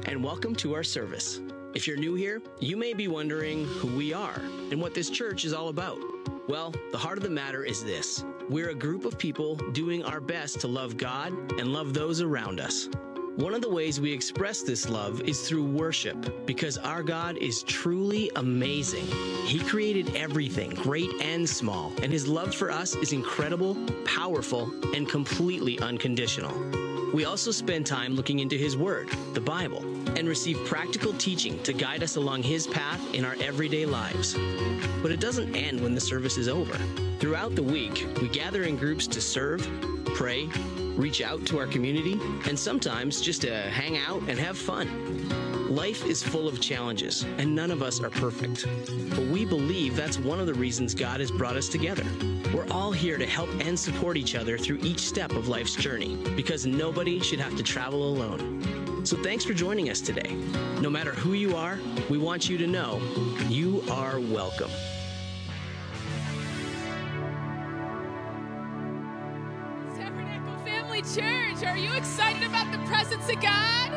and welcome to our service. If you're new here, you may be wondering who we are and what this church is all about. Well, the heart of the matter is this. We're a group of people doing our best to love God and love those around us. One of the ways we express this love is through worship, because our God is truly amazing. He created everything, great and small, and His love for us is incredible, powerful, and completely unconditional. We also spend time looking into His Word, the Bible, and receive practical teaching to guide us along His path in our everyday lives. But it doesn't end when the service is over. Throughout the week, we gather in groups to serve, pray, reach out to our community, and sometimes just to hang out and have fun. Life is full of challenges, and none of us are perfect. But we believe that's one of the reasons God has brought us together. We're all here to help and support each other through each step of life's journey, because nobody should have to travel alone. So thanks for joining us today. No matter who you are, we want you to know you are welcome. Tabernacle Family Church, are you excited about the presence of God?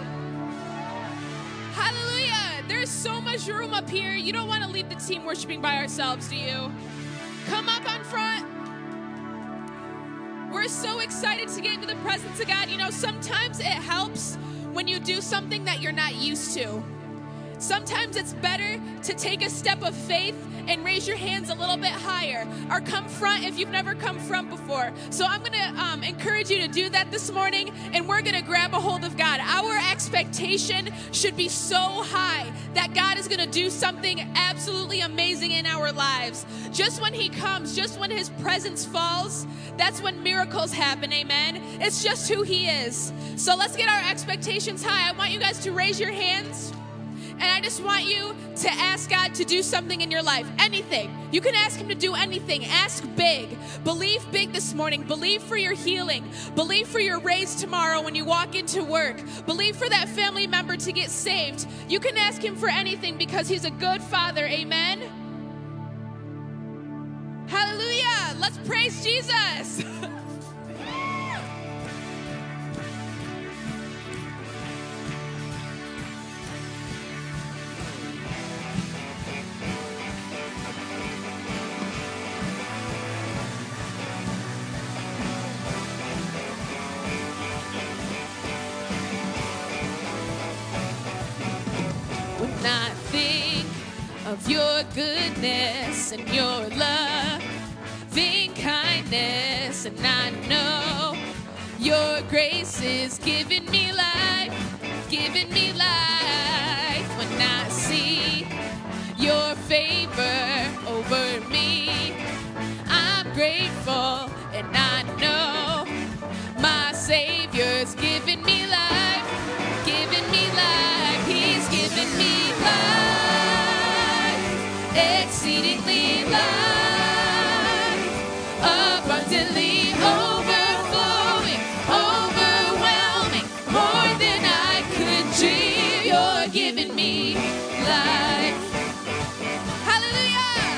Hallelujah. There's so much room up here. You don't want to leave the team worshiping by ourselves, do you? Come up on front. We're so excited to get into the presence of God. You know, sometimes it helps when you do something that you're not used to. Sometimes it's better to take a step of faith and raise your hands a little bit higher, or come front if you've never come front before. So I'm going to encourage you to do that this morning, and we're going to grab a hold of God. Our expectation should be so high that God is going to do something absolutely amazing in our lives. Just when He comes, just when His presence falls, that's when miracles happen, amen? It's just who He is. So let's get our expectations high. I want you guys to raise your hands. And I just want you to ask God to do something in your life. Anything. You can ask Him to do anything. Ask big. Believe big this morning. Believe for your healing. Believe for your raise tomorrow when you walk into work. Believe for that family member to get saved. You can ask Him for anything because He's a good Father. Amen? Hallelujah. Let's praise Jesus. When I think of your goodness and your loving kindness, and I know your grace is giving me life, giving me life. When I see your favor over me, I'm grateful, and I know my Savior's giving me life, giving me life. He's giving me life, exceedingly life, abundantly overflowing, overwhelming, more than I could dream. You're giving me life. Hallelujah.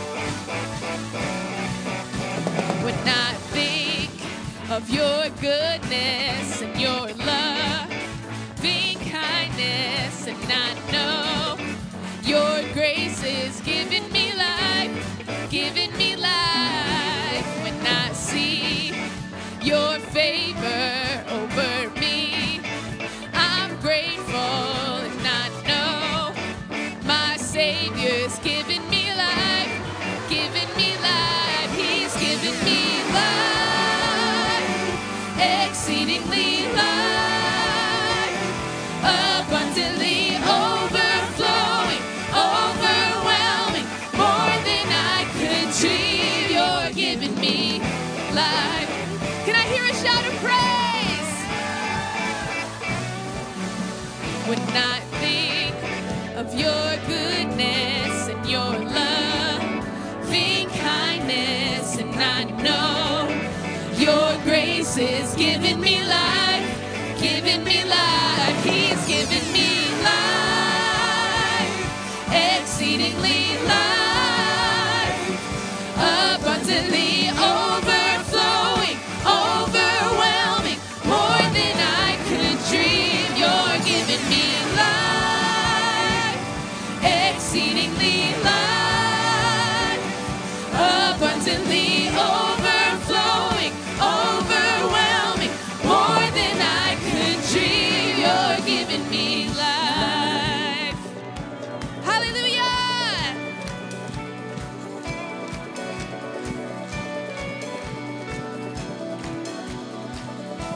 When I think of your goodness and your loving kindness, and I know your grace is giving me life, giving me life. When I see your favor over me, I'm grateful, and I know my Savior's giving me life, giving me life. He's giving me life, exceedingly life, abundantly overflowing, overwhelming, more than I could dream. You're giving me life. Can I hear a shout of praise? When I think of your goodness and your loving kindness, and I know your grace is giving me life, giving me life. He's giving me life, exceedingly life, abundantly overflowing, overwhelming, more than I could dream. You're giving me life.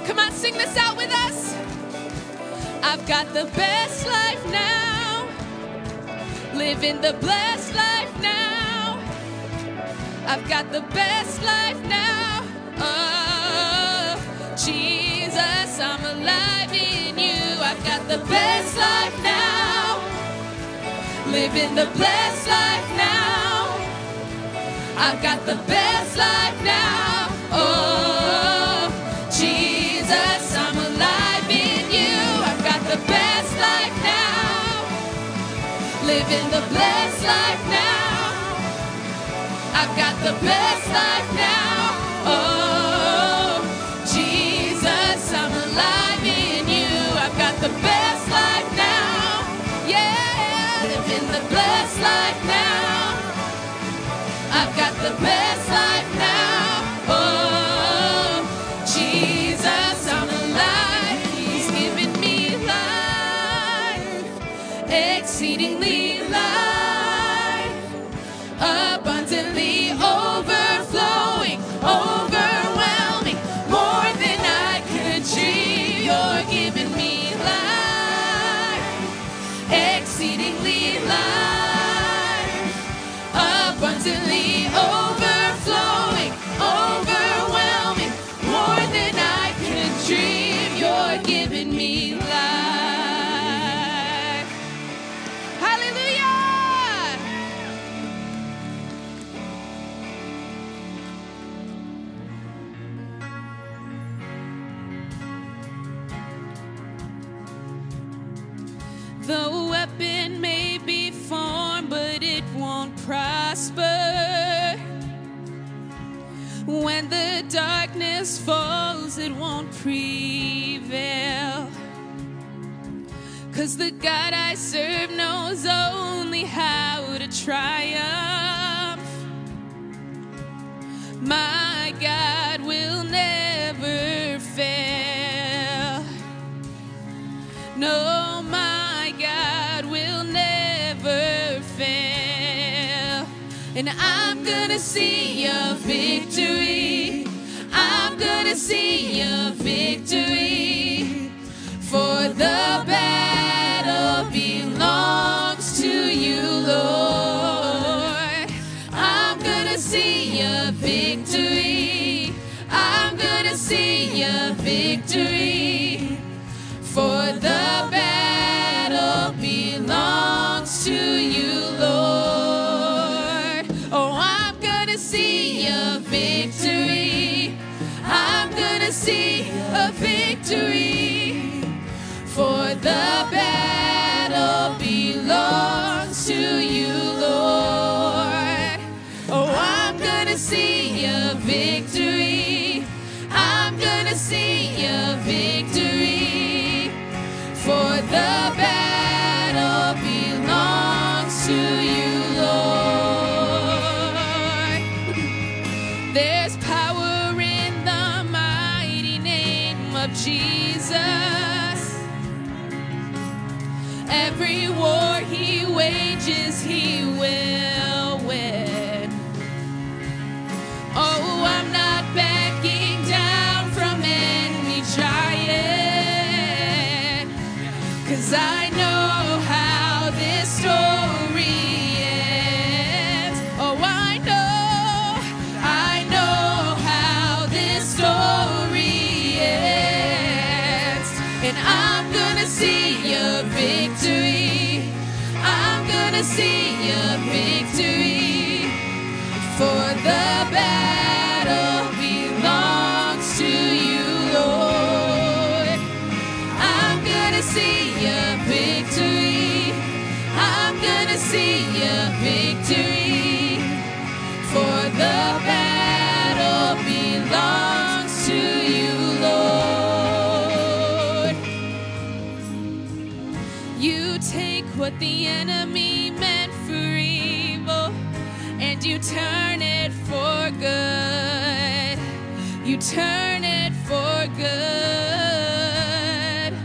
Come on, sing this out with us. I've got the best life now, living the blessed life now. I've got the best life now. Oh, Jesus, I'm alive in you. I've got the best life now, living the blessed life now. I've got the best life now. Oh, Jesus, I'm alive in you. I've got the best life now, living the blessed life now. I've got the best life now. Oh, Jesus, I'm alive in you. I've got the best life now. Yeah, living the blessed life now. I've got the best life now. Oh, Jesus, I'm alive. He's given me life, exceedingly life, abundantly overflowing, overwhelming, more than I could dream. You're giving me life, exceedingly life, abundantly overflowing, overwhelming, more than I could dream. You're giving me life. Hallelujah! The weapon may be formed, but it won't prosper. When the darkness falls, it won't prevail. 'Cause the God I serve knows only how to triumph. My God will never fail. No, my God will never fail. And I'm gonna see a victory. I'm gonna see a victory. For the battle belongs to you, Lord. I'm gonna see a victory. I'm gonna see a victory. For the battle belongs to you, Lord. Oh, I'm gonna see a victory. I'm gonna see a victory. For the battle belongs to you, Lord. Oh, I'm gonna see a victory. I'm gonna see a victory. For the battle belongs to you, Lord. There's power in the mighty name of Jesus. Every war he wages, he will win. Oh, I'm not backing down from any giant, 'cause I know how this story ends. Oh, I know how this story ends. And I'm gonna see a victory. I'm gonna see a victory. For the battle belongs to you, Lord. I'm gonna see a victory. I'm gonna see a victory. For the battle belongs to you, Lord. You take what the enemy meant for evil, and you turn it for good. You turn it for good.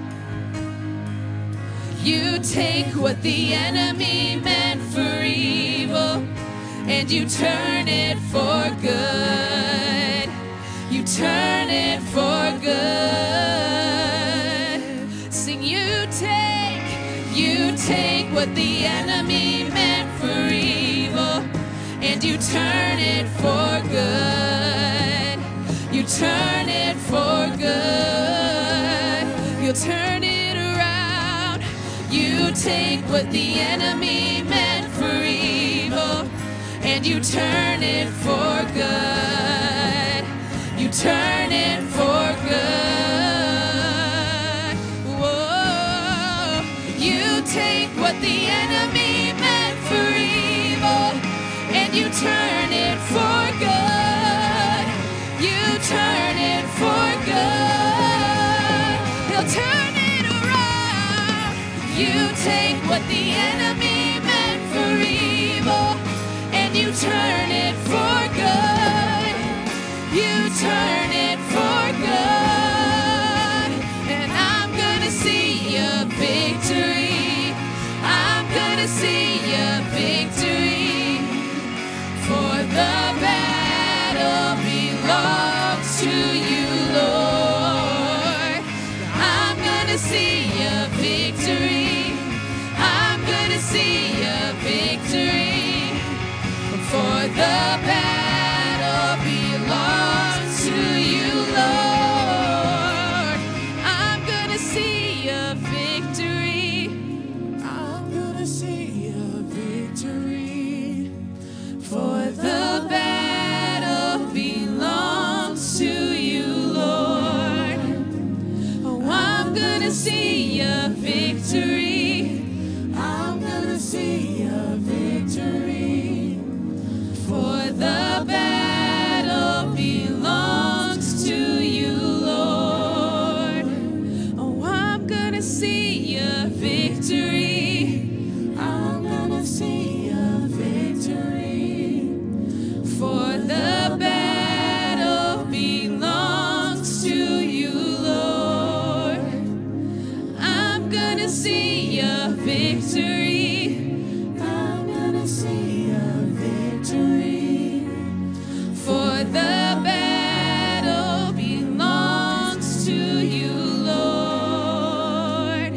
You take what the enemy meant for evil, and you turn it for good. You turn it for good. Sing, you take what the enemy meant for evil, and you turn it for good. You turn it for good. You'll turn it around. You take what the enemy meant for evil, and you turn it for good. You turn it for good. Whoa. You take what the enemy meant for evil, and you turn it for good. You turn it for good. He'll turn it around. You take what the enemy meant for evil, and you turn it for good. You turn it for good. And I'm gonna see your victory. I'm gonna see your victory. For the battle belongs to you, Lord. I'm gonna see your victory. I'm gonna see your victory. For the battle belongs to you, Lord. I'm gonna see your victory. I'm gonna see your victory. For the battle belongs to you, Lord. Oh, I'm gonna see your victory. I'm gonna see your victory. For the battle belongs to you, Lord. Oh, I'm gonna see your victory. I'm gonna see your victory. For the battle belongs to you, Lord. I'm gonna see your victory. I'm gonna see your victory. For the battle belongs to you, Lord.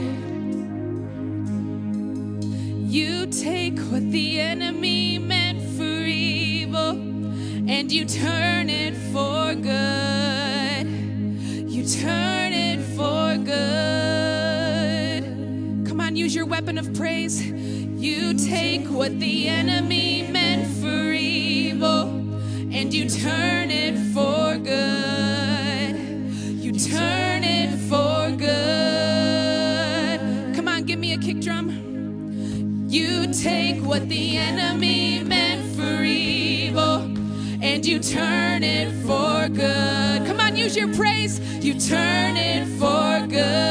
You take what the enemy meant for evil, and you turn it for good. You turn it for good. Come on, use your weapon of praise. You take what the enemy meant for evil, and you turn it for good. You turn it for good. Come on, give me a kick drum. You take what the enemy meant for evil, and you turn it for good. Come on, use your praise. You turn it for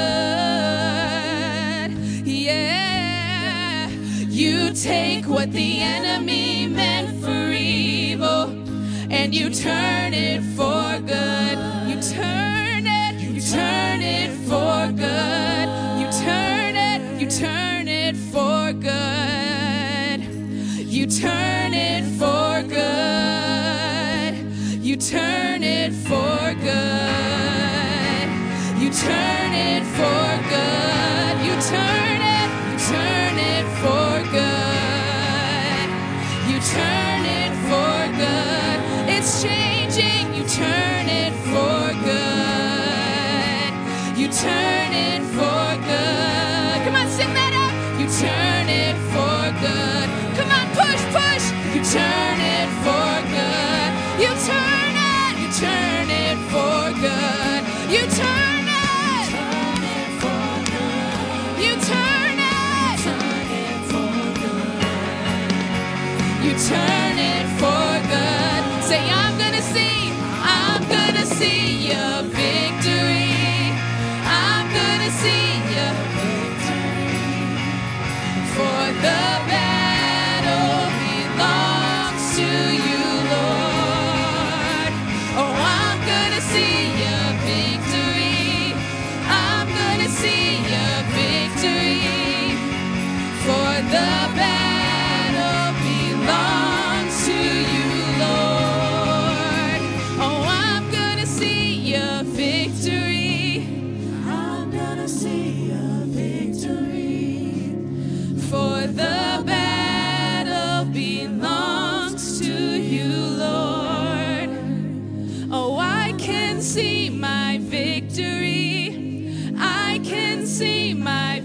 good. Yeah. You take what the enemy meant for evil, and you turn it for good. You turn it for good. You turn it for good. You turn it for good. You turn it for good. You turn it for good. You turn it for good. You turn it for good. It's changing. You turn it for good. You turn it for good. Come on, sing that out. You turn it for good. Come on, push, push. You turn it for good. You turn it for good. You turn it for good. You turn it for good. You turn it for good. Say, I'm gonna see your victory. I'm gonna see your victory. For the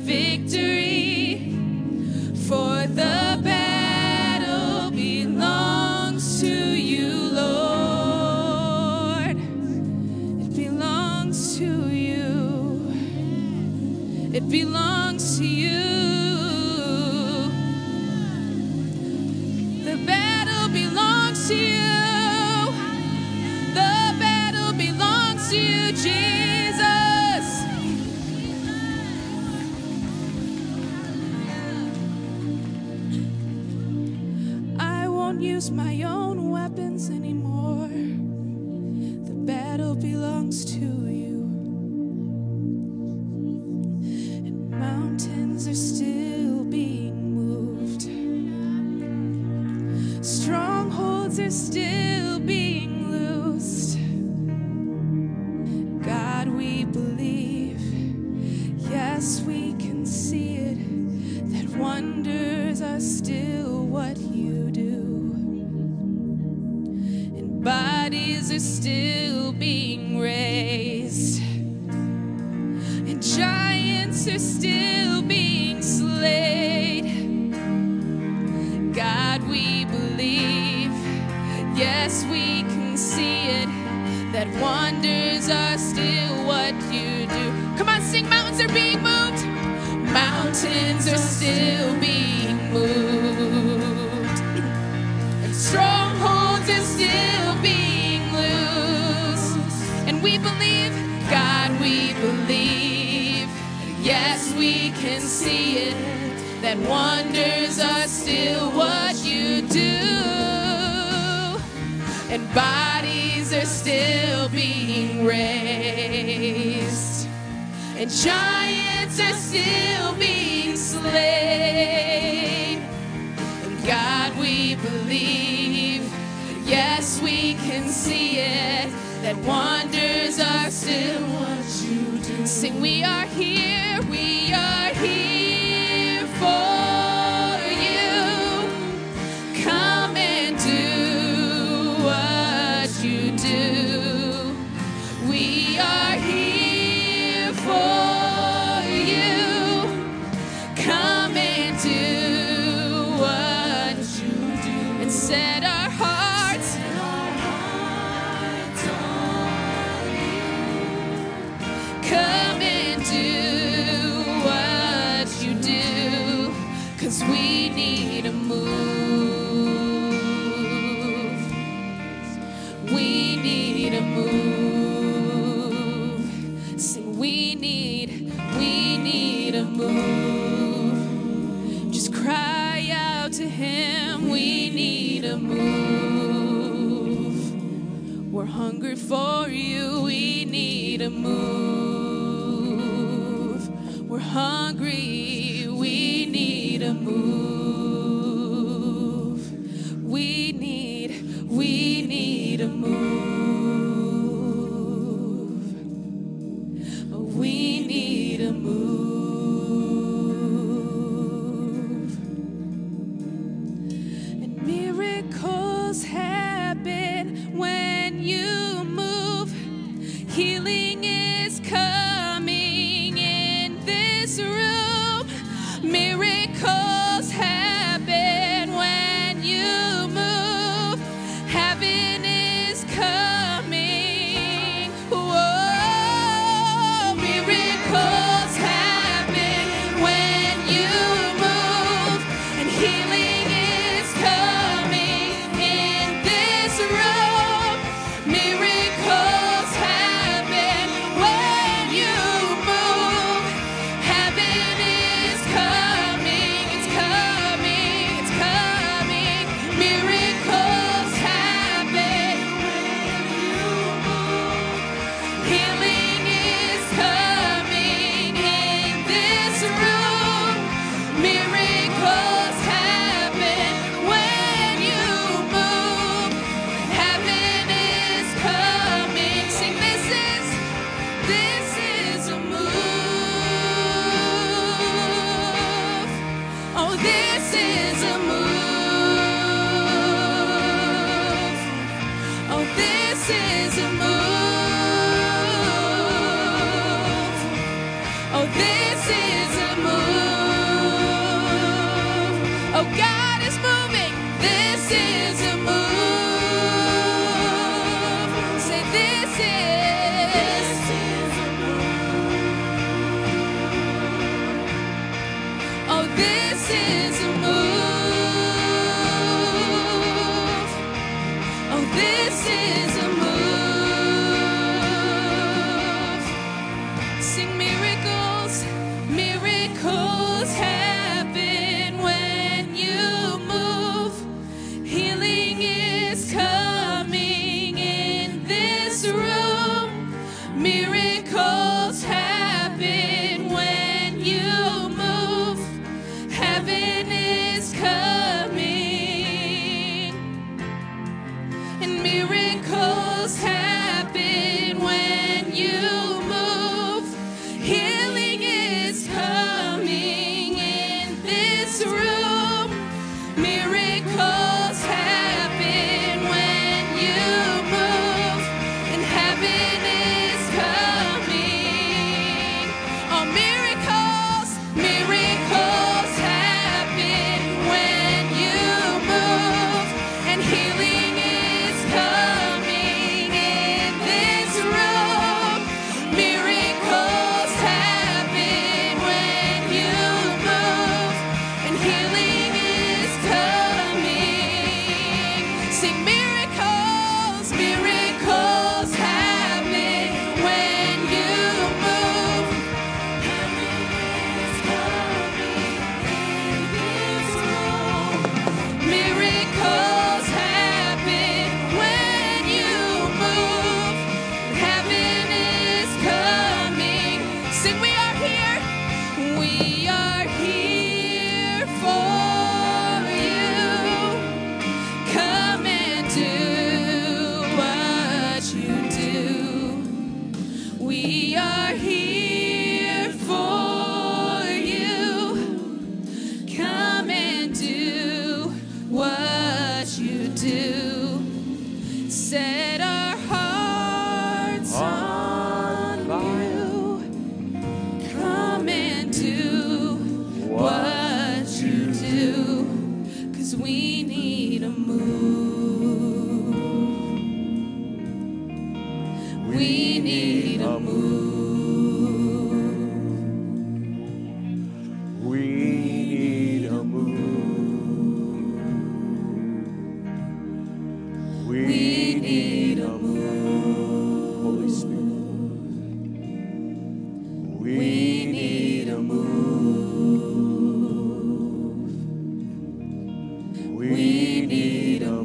victory, for the battle belongs to you, Lord. It belongs to you. It belongs to you. The battle belongs to you. The battle belongs to you, Jesus. I won't use my own weapons anymore. The battle belongs to you. And mountains are still being moved. Strongholds are still being loosed. God, we believe. Yes, we can see it, that wonders are still what you do. And bodies are still being raised. And giants are still being slain. God, we believe. Yes, we can see it, that wonders are still what you do. Come on, sing, mountains are being moved. Mountains are still being moved. And strongholds are still being loose. And we believe, God, we believe. Yes, we can see it, that wonders are still what you do. And bodies are still being raised. And giants are still being slain. And God, we believe. Yes, we can see it, that wonders are still what you do. Sing, we are here for you. Come and do what you do. We are here for you. Come and do what you do. And set our hearts on you. Come and do what you do. 'Cause we need a move. We need a move. Sing, we need a move. Just cry out to him, we need a move. We're hungry for you, we need a move. We're hungry, we need a move. We need a move. We need a move. And miracles happen when you move. Healing is coming in this room. Miracles happen when you move. Heaven is coming. Whoa, miracles happen when you move. And healing is coming in this room. Miracles happen when you move. Heaven is coming. It's coming. It's coming. Miracles happen when you move. Healing is coming in this room. Miracles happen when you move. Heaven is coming. Sing, this is a move. Oh, this is a move. Oh, this is a move. Oh, this is a move. a move. We need a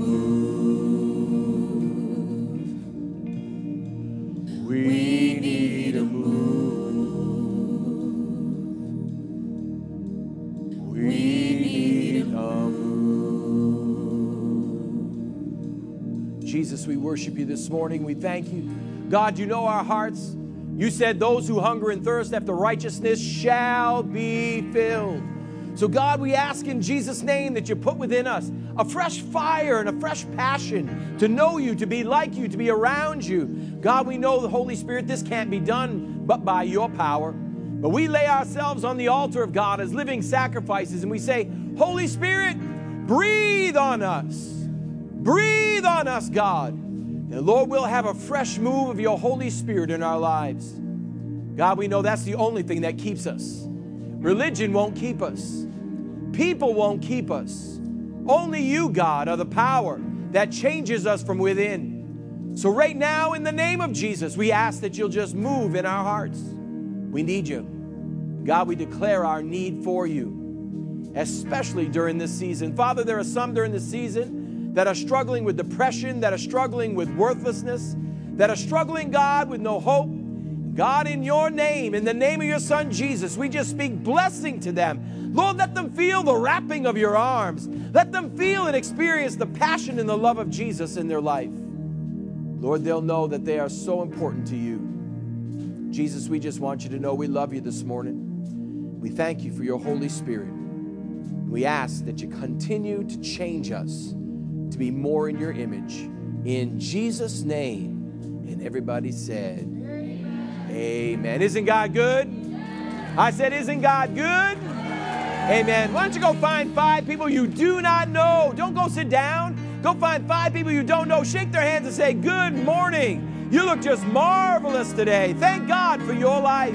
move. We need a move. We need a move. Jesus, we worship you this morning. We thank you. God, you know our hearts. You said those who hunger and thirst after righteousness shall be filled. So God, we ask in Jesus' name that you put within us a fresh fire and a fresh passion to know you, to be like you, to be around you. God, we know the Holy Spirit, this can't be done but by your power. But we lay ourselves on the altar of God as living sacrifices, and we say, Holy Spirit, breathe on us. Breathe on us, God. And Lord, we'll have a fresh move of your Holy Spirit in our lives. God, we know that's the only thing that keeps us. Religion won't keep us. People won't keep us. Only you, God, are the power that changes us from within. So right now, in the name of Jesus, we ask that you'll just move in our hearts. We need you. God, we declare our need for you, especially during this season. Father, there are some during this season that are struggling with depression, that are struggling with worthlessness, that are struggling, God, with no hope. God, in your name, in the name of your Son, Jesus, we just speak blessing to them. Lord, let them feel the wrapping of your arms. Let them feel and experience the passion and the love of Jesus in their life. Lord, they'll know that they are so important to you. Jesus, we just want you to know we love you this morning. We thank you for your Holy Spirit. We ask that you continue to change us to be more in your image. In Jesus' name. And everybody said, amen. Isn't God good? I said, isn't God good? Amen. Why don't you go find 5 people you do not know? Don't go sit down. Go find 5 people you don't know. Shake their hands and say, good morning. You look just marvelous today. Thank God for your life.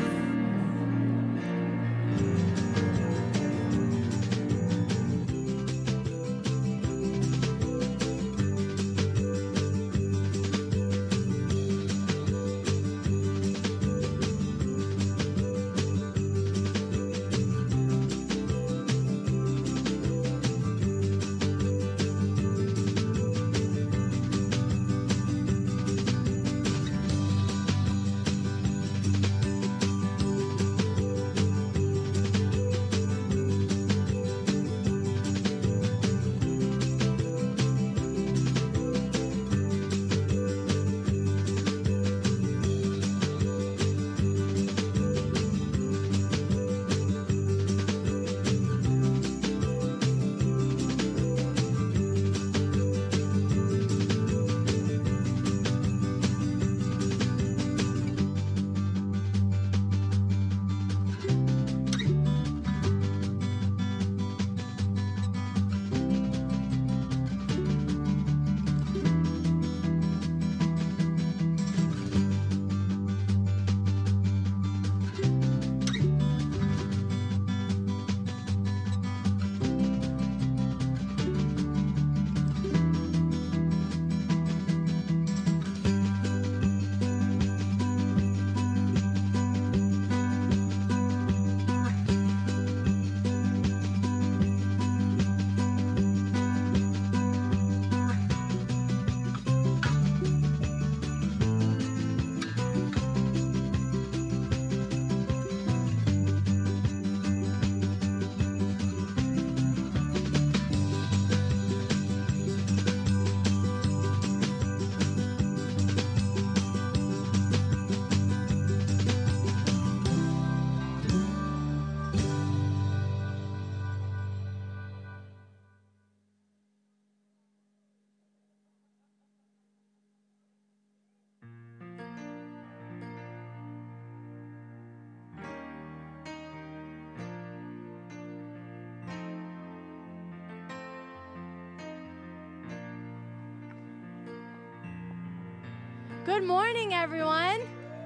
Good morning, everyone.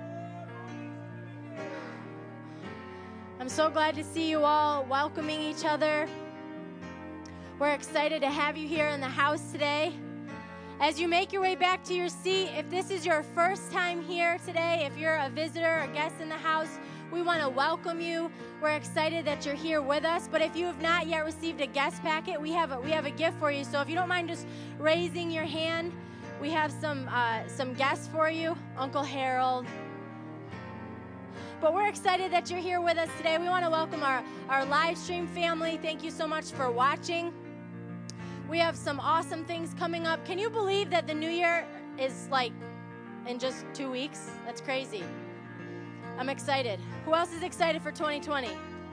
I'm so glad to see you all welcoming each other. We're excited to have you here in the house today. As you make your way back to your seat, if this is your first time here today, if you're a visitor or guest in the house, we want to welcome you. We're excited that you're here with us. But if you have not yet received a guest packet, we have a gift for you. So if you don't mind just raising your hand, we have some guests for you. Uncle Harold. But we're excited that you're here with us today. We want to welcome our live stream family. Thank you so much for watching. We have some awesome things coming up. Can you believe that the new year is like in just 2 weeks? That's crazy. I'm excited. Who else is excited for 2020?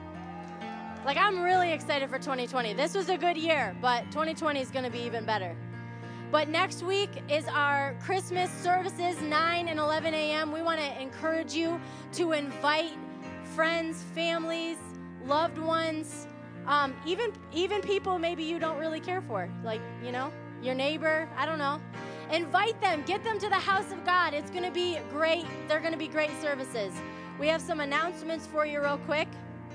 Like, I'm really excited for 2020. This was a good year, but 2020 is going to be even better. But next week is our Christmas services, 9 and 11 a.m. We want to encourage you to invite friends, families, loved ones, even people maybe you don't really care for, like, you know, your neighbor, I don't know. Invite them. Get them to the house of God. It's going to be great. They're going to be great services. We have some announcements for you real quick.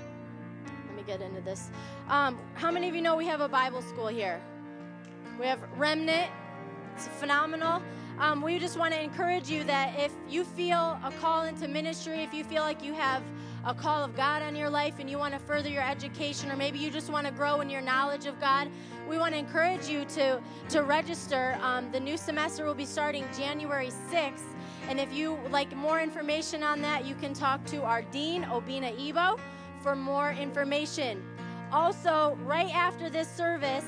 Let me get into this. How many of you know we have a Bible school here? We have Remnant. It's phenomenal. We just want to encourage you that if you feel a call into ministry, if you feel like you have a call of God on your life and you want to further your education, or maybe you just want to grow in your knowledge of God, we want to encourage you to register. The new semester will be starting January 6th. And if you like more information on that, you can talk to our Dean, Obina Ebo, for more information. Also, right after this service,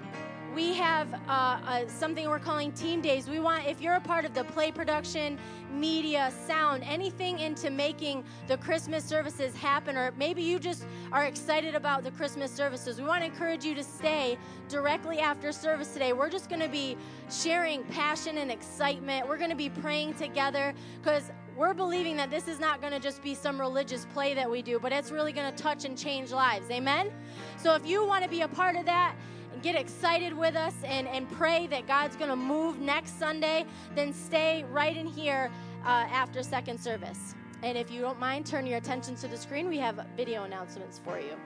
we have something we're calling Team Days. We want, if you're a part of the play production, media, sound, anything into making the Christmas services happen, or maybe you just are excited about the Christmas services, we want to encourage you to stay directly after service today. We're just going to be sharing passion and excitement. We're going to be praying together, because we're believing that this is not going to just be some religious play that we do, but it's really going to touch and change lives. Amen? So if you want to be a part of that, get excited with us and pray that God's going to move next Sunday, then stay right in here after second service. And if you don't mind, turn your attention to the screen. We have video announcements for you.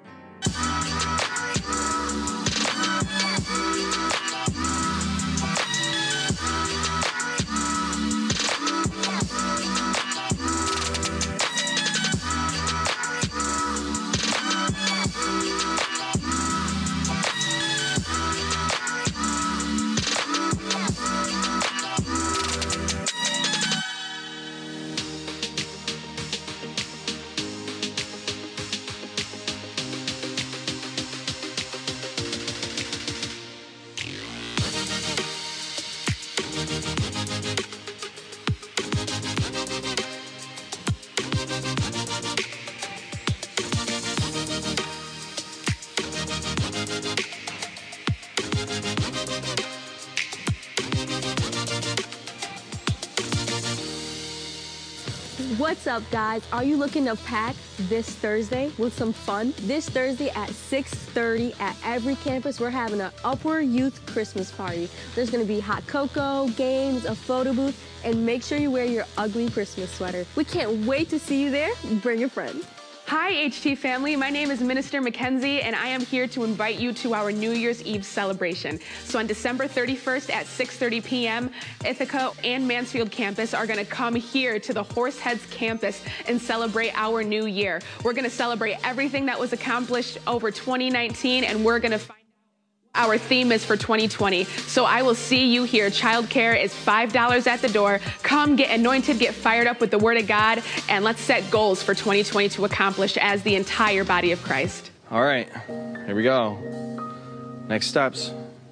What's up, guys? Are you looking to pack this Thursday with some fun? This Thursday at 6:30 at every campus, we're having an Upward Youth Christmas party. There's going to be hot cocoa, games, a photo booth, and make sure you wear your ugly Christmas sweater. We can't wait to see you there. Bring your friends. Hi, HT family. My name is Minister Mackenzie, and I am here to invite you to our New Year's Eve celebration. So on December 31st at 6:30 p.m., Ithaca and Mansfield campus are going to come here to the Horseheads campus and celebrate our new year. We're going to celebrate everything that was accomplished over 2019, and we're going to find our theme is for 2020. So I will see you here. Childcare is $5 at the door. Come get anointed, get fired up with the Word of God, and let's set goals for 2020 to accomplish as the entire body of Christ. All right, here we go. Next steps.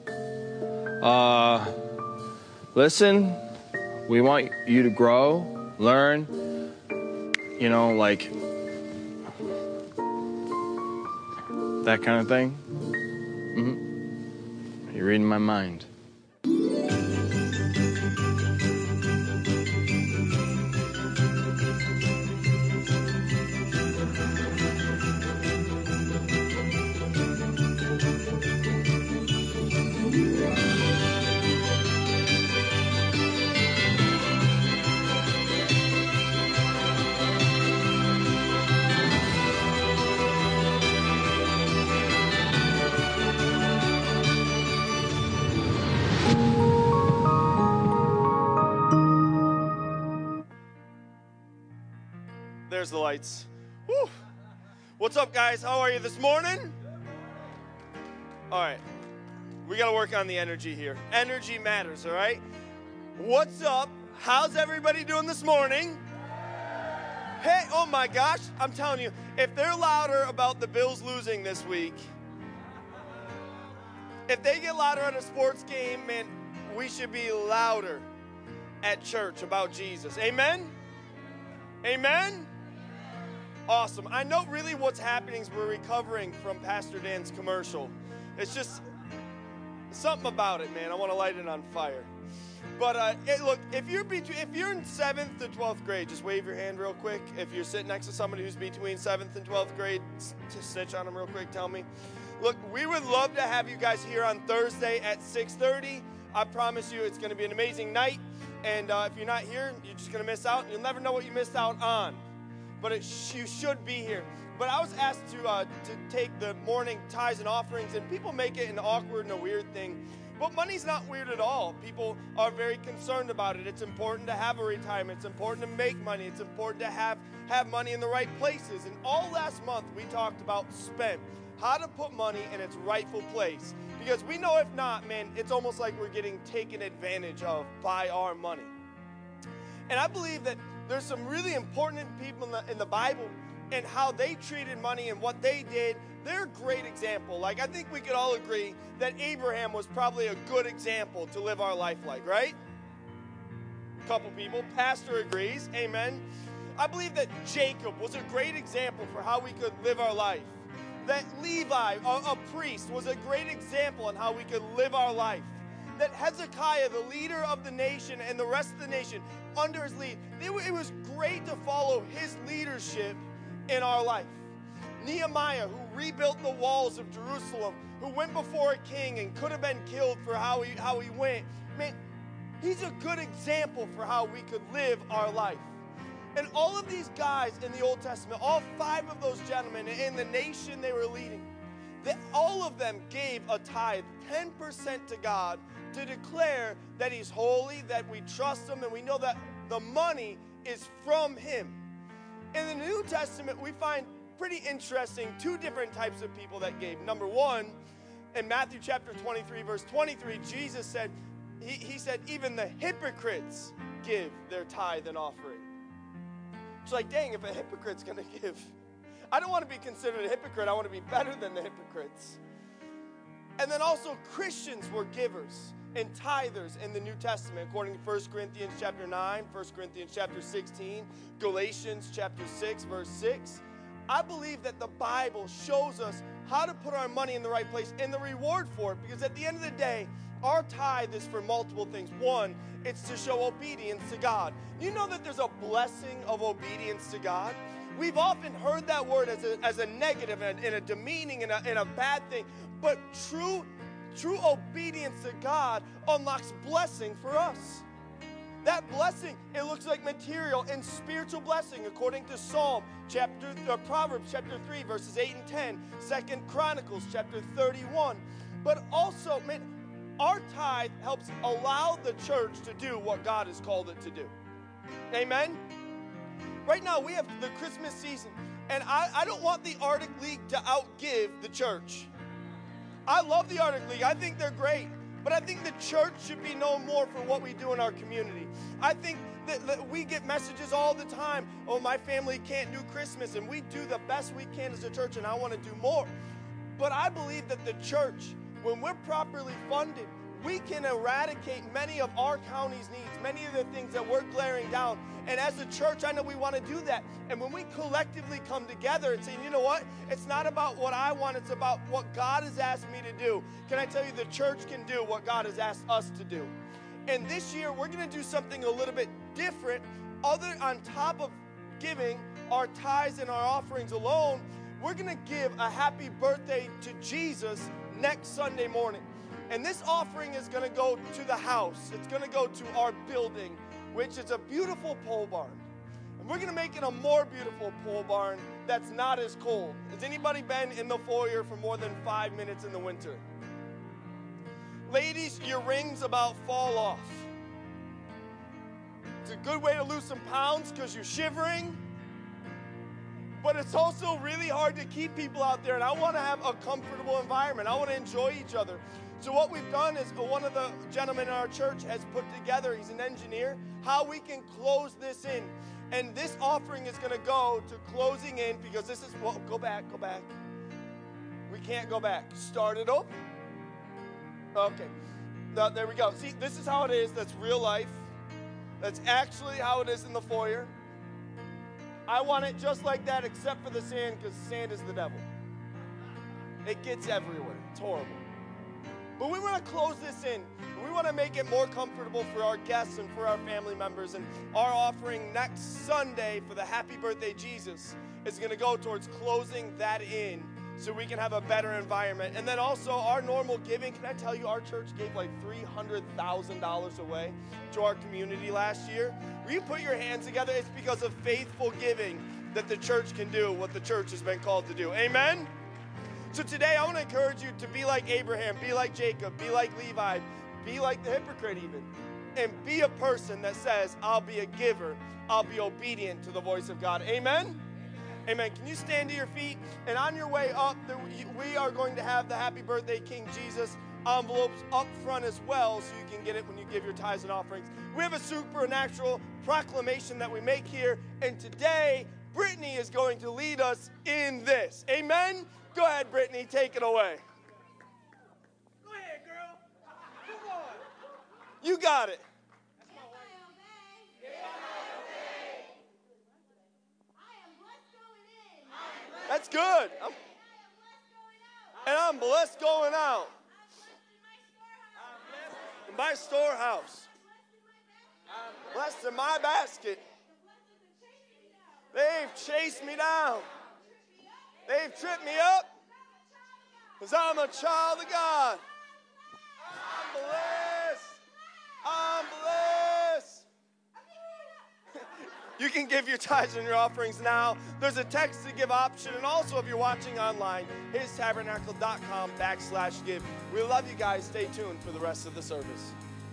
Listen, we want you to grow, learn, you know, like that kind of thing. You're reading my mind. there's the lights. Woo. What's up, guys? How are you this morning? All right. We got to work on the energy here. Energy matters, all right? What's up? How's everybody doing this morning? Hey, oh my gosh, I'm telling you, if they're louder about the Bills losing this week, if they get louder at a sports game, man, we should be louder at church about Jesus. Amen? Amen? Awesome. I know really what's happening is we're recovering from Pastor Dan's commercial. It's just something about it, man. I want to light it on fire. But look, if you're in 7th to 12th grade, just wave your hand real quick. If you're sitting next to somebody who's between 7th and 12th grade, just snitch on them real quick, tell me. Look, we would love to have you guys here on Thursday at 6:30. I promise you it's going to be an amazing night. And if you're not here, you're just going to miss out. You'll never know what you missed out on. But you should be here. But I was asked to take the morning tithes and offerings, and people make it an awkward and a weird thing. But money's not weird at all. People are very concerned about it. It's important to have a retirement. It's important to make money. It's important to have money in the right places. And all last month, we talked about spend, how to put money in its rightful place. Because we know if not, man, it's almost like we're getting taken advantage of by our money. And I believe that there's some really important people in the Bible and how they treated money and what they did. They're a great example. Like, I think we could all agree that Abraham was probably a good example to live our life like, right? A couple people. Pastor agrees. Amen. I believe that Jacob was a great example for how we could live our life. That Levi, a priest, was a great example on how we could live our life. That Hezekiah, the leader of the nation, and the rest of the nation, under his lead, it was great to follow his leadership in our life. Nehemiah, who rebuilt the walls of Jerusalem, who went before a king and could have been killed for how he went. Man, he's a good example for how we could live our life. And all of these guys in the Old Testament, all 5 of those gentlemen in the nation they were leading, all of them gave a tithe, 10% to God, to declare that he's holy, that we trust him, and we know that the money is from him. In the New Testament, we find pretty interesting 2 different types of people that gave. Number 1, in Matthew chapter 23, verse 23, Jesus said, he said, even the hypocrites give their tithe and offering. It's like, dang, if a hypocrite's going to give, I don't want to be considered a hypocrite. I want to be better than the hypocrites. And then also Christians were givers and tithers in the New Testament, according to 1 Corinthians chapter 9, 1 Corinthians chapter 16, Galatians chapter 6, verse 6. I believe that the Bible shows us how to put our money in the right place and the reward for it, because at the end of the day, our tithe is for multiple things. 1, it's to show obedience to God. You know that there's a blessing of obedience to God? We've often heard that word as a negative and a demeaning and a bad thing, but true obedience to God unlocks blessing for us. That blessing, it looks like material and spiritual blessing, according to Proverbs chapter 3, verses 8 and 10, 2 Chronicles chapter 31. But also, man, our tithe helps allow the church to do what God has called it to do. Amen? Right now, we have the Christmas season, and I don't want the Arctic League to outgive the church. I love the Arctic League. I think they're great. But I think the church should be known more for what we do in our community. I think that we get messages all the time, oh, my family can't do Christmas, and we do the best we can as a church, and I want to do more. But I believe that the church, when we're properly funded, we can eradicate many of our county's needs, many of the things that we're glaring down. And as a church, I know we want to do that. And when we collectively come together and say, you know what? It's not about what I want. It's about what God has asked me to do. Can I tell you, the church can do what God has asked us to do. And this year, we're going to do something a little bit different. On top of giving our tithes and our offerings alone, we're going to give a happy birthday to Jesus next Sunday morning. And this offering is going to go to the house. It's going to go to our building, which is a beautiful pole barn. And we're going to make it a more beautiful pole barn that's not as cold. Has anybody been in the foyer for more than 5 minutes in the winter? Ladies, your rings about fall off. It's a good way to lose some pounds because you're shivering. but it's also really hard to keep people out there, and I want to have a comfortable environment. I want to enjoy each other. So what we've done is one of the gentlemen in our church has put together, he's an engineer, how we can close this in. And this offering is going to go to closing in, because this is, well, go back. We can't go back. Start it over. Okay. There we go. See, this is how it is. That's real life. That's actually how it is in the foyer. I want it just like that, except for the sand, because sand is the devil. It gets everywhere. It's horrible. But we want to close this in. We want to make it more comfortable for our guests and for our family members. And our offering next Sunday for the Happy Birthday Jesus is going to go towards closing that in so we can have a better environment. And then also our normal giving. Can I tell you, our church gave like $300,000 away to our community last year. Will you put your hands together? It's because of faithful giving that the church can do what the church has been called to do. Amen? So today I want to encourage you to be like Abraham, be like Jacob, be like Levi, be like the hypocrite even, and be a person that says, I'll be a giver, I'll be obedient to the voice of God. Amen? Amen. Can you stand to your feet? And on your way up, we are going to have the Happy Birthday King Jesus envelopes up front as well, so you can get it when you give your tithes and offerings. We have a supernatural proclamation that we make here, and today Brittany is going to lead us in this. Amen? Go ahead, Brittany, take it away. Go ahead, girl. Come on. You got it. That's good. And I'm blessed going out. In my storehouse. Blessed in my basket. They've chased me down. They've tripped me up. Because I'm a child of God. I'm blessed. I'm blessed. You can give your tithes and your offerings now. There's a text to give option. And also, if you're watching online, histabernacle.com/give. We love you guys. Stay tuned for the rest of the service.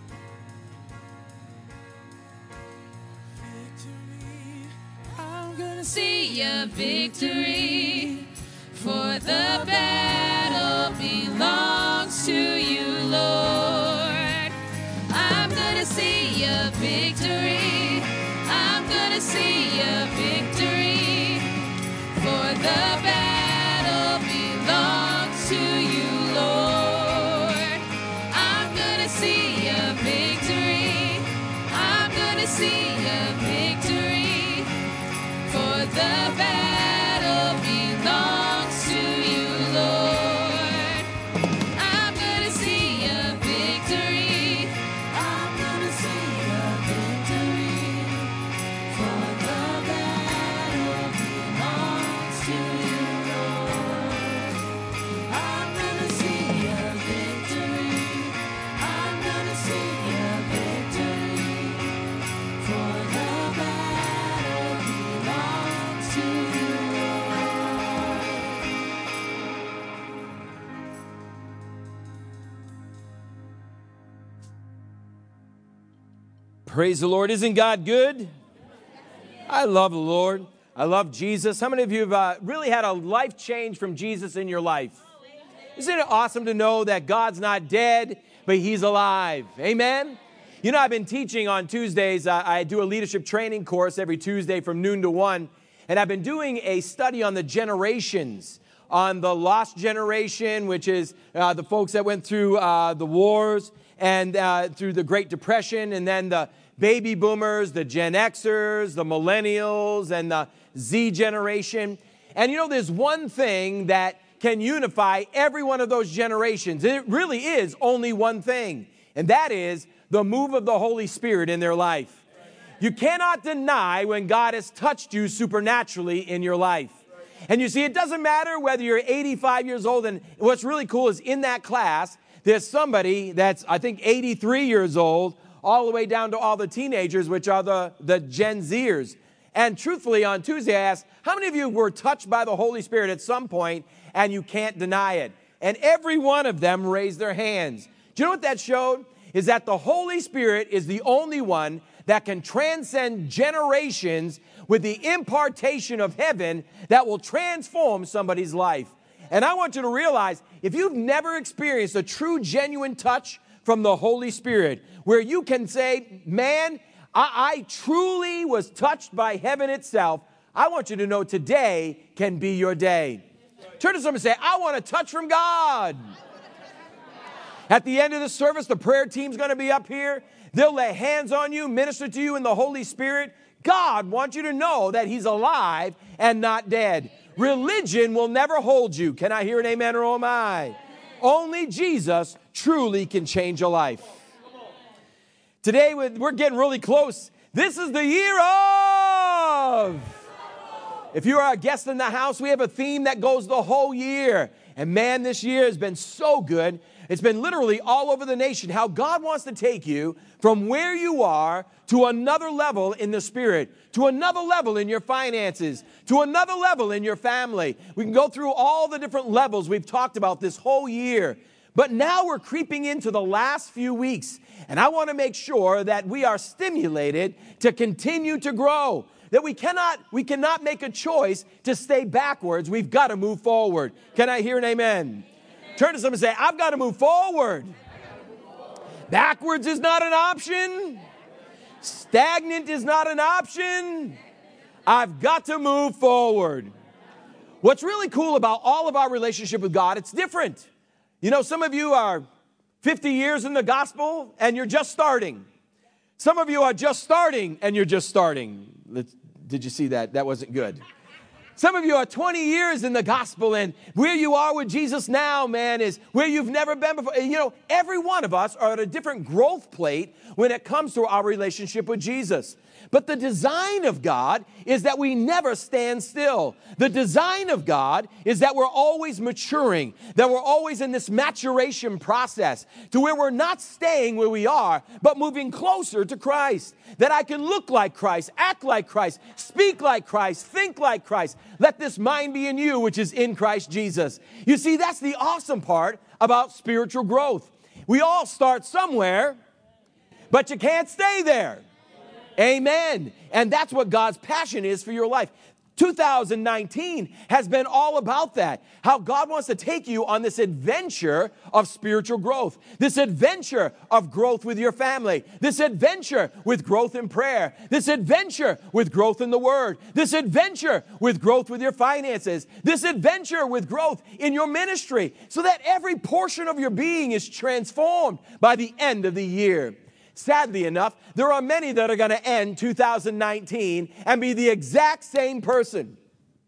Victory, I'm gonna see your victory. For the battle belongs to you, Lord. I'm gonna see your victory. I'm gonna see your victory. For the battle belongs to you, Lord. I'm gonna see your victory. I'm gonna see your victory. For the battle belongs to you, Lord. I'm gonna see your victory. I'm gonna see your victory. For the battle belongs to you, Lord. I'm gonna see your victory. I'm gonna see your victory. For the battle belongs to you, Lord. Praise the Lord. Isn't God good? I love the Lord. I love Jesus. How many of you have really had a life change from Jesus in your life? Isn't it awesome to know that God's not dead, but He's alive? Amen? You know, I've been teaching on Tuesdays. I do a leadership training course every Tuesday from noon to 1. And I've been doing a study on the generations, on the lost generation, which is the folks that went through the wars and through the Great Depression, and then the baby boomers, the Gen Xers, the millennials, and the Z generation. And you know, there's one thing that can unify every one of those generations. It really is only one thing, and that is the move of the Holy Spirit in their life. You cannot deny when God has touched you supernaturally in your life. And you see, it doesn't matter whether you're 85 years old, and what's really cool is in that class, there's somebody that's, I think, 83 years old, all the way down to all the teenagers, which are the Gen Zers. And truthfully, on Tuesday, I asked, how many of you were touched by the Holy Spirit at some point and you can't deny it? And every one of them raised their hands. Do you know what that showed? Is that the Holy Spirit is the only one that can transcend generations with the impartation of heaven that will transform somebody's life. And I want you to realize, if you've never experienced a true, genuine touch from the Holy Spirit, where you can say, man, I truly was touched by heaven itself, I want you to know today can be your day. Turn to someone and say, I want a touch from God. At the end of the service, the prayer team's going to be up here. They'll lay hands on you, minister to you in the Holy Spirit. God wants you to know that He's alive and not dead. Religion will never hold you. Can I hear an amen or oh my? Only Jesus truly can change a life. Today, we're getting really close. This is the year of... If you are a guest in the house, we have a theme that goes the whole year. And man, this year has been so good. It's been literally all over the nation how God wants to take you from where you are to another level in the Spirit, to another level in your finances, to another level in your family. We can go through all the different levels we've talked about this whole year. But now we're creeping into the last few weeks. And I want to make sure that we are stimulated to continue to grow. That we cannot make a choice to stay backwards. We've got to move forward. Can I hear an amen? Turn to someone and say, I've got to move forward. Backwards is not an option. Stagnant is not an option. I've got to move forward. What's really cool about all of our relationship with God, it's different. You know, some of you are 50 years in the gospel and you're just starting. Some of you are just starting and you're just starting. Did you see that? That wasn't good. Some of you are 20 years in the gospel, and where you are with Jesus now, man, is where you've never been before. You know, every one of us are at a different growth plate when it comes to our relationship with Jesus. But the design of God is that we never stand still. The design of God is that we're always maturing, that we're always in this maturation process to where we're not staying where we are, but moving closer to Christ. That I can look like Christ, act like Christ, speak like Christ, think like Christ. Let this mind be in you, which is in Christ Jesus. You see, that's the awesome part about spiritual growth. We all start somewhere, but you can't stay there. Amen. And that's what God's passion is for your life. 2019 has been all about that. How God wants to take you on this adventure of spiritual growth. This adventure of growth with your family. This adventure with growth in prayer. This adventure with growth in the Word. This adventure with growth with your finances. This adventure with growth in your ministry. So that every portion of your being is transformed by the end of the year. Sadly enough, there are many that are going to end 2019 and be the exact same person.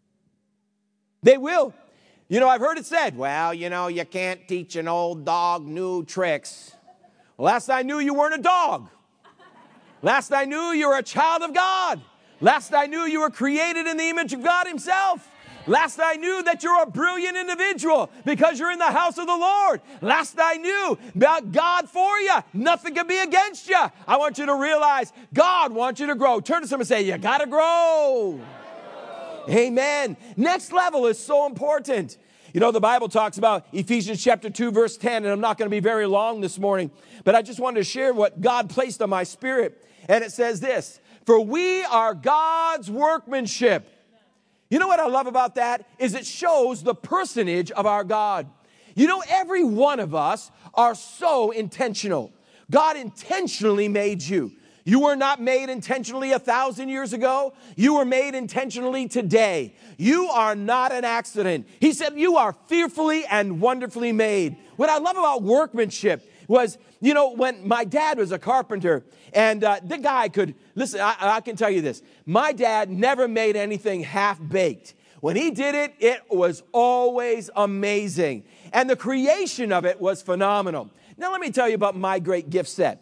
They will. You know, I've heard it said, well, you know, you can't teach an old dog new tricks. Well, last I knew, you weren't a dog. Last I knew, you were a child of God. Last I knew, you were created in the image of God Himself. Last I knew that you're a brilliant individual because you're in the house of the Lord. Last I knew about God for you. Nothing can be against you. I want you to realize God wants you to grow. Turn to someone and say, you got to grow. Amen. Next level is so important. You know, the Bible talks about Ephesians chapter 2, verse 10, and I'm not going to be very long this morning, but I just wanted to share what God placed on my spirit. And it says this, for we are God's workmanship. You know what I love about that? Is it shows the personage of our God. You know, every one of us are so intentional. God intentionally made you. You were not made intentionally 1,000 years ago. You were made intentionally today. You are not an accident. He said you are fearfully and wonderfully made. What I love about workmanship was, you know, when my dad was a carpenter, and the guy could, listen, I can tell you this. My dad never made anything half-baked. When he did it, it was always amazing. And the creation of it was phenomenal. Now, let me tell you about my great gift set.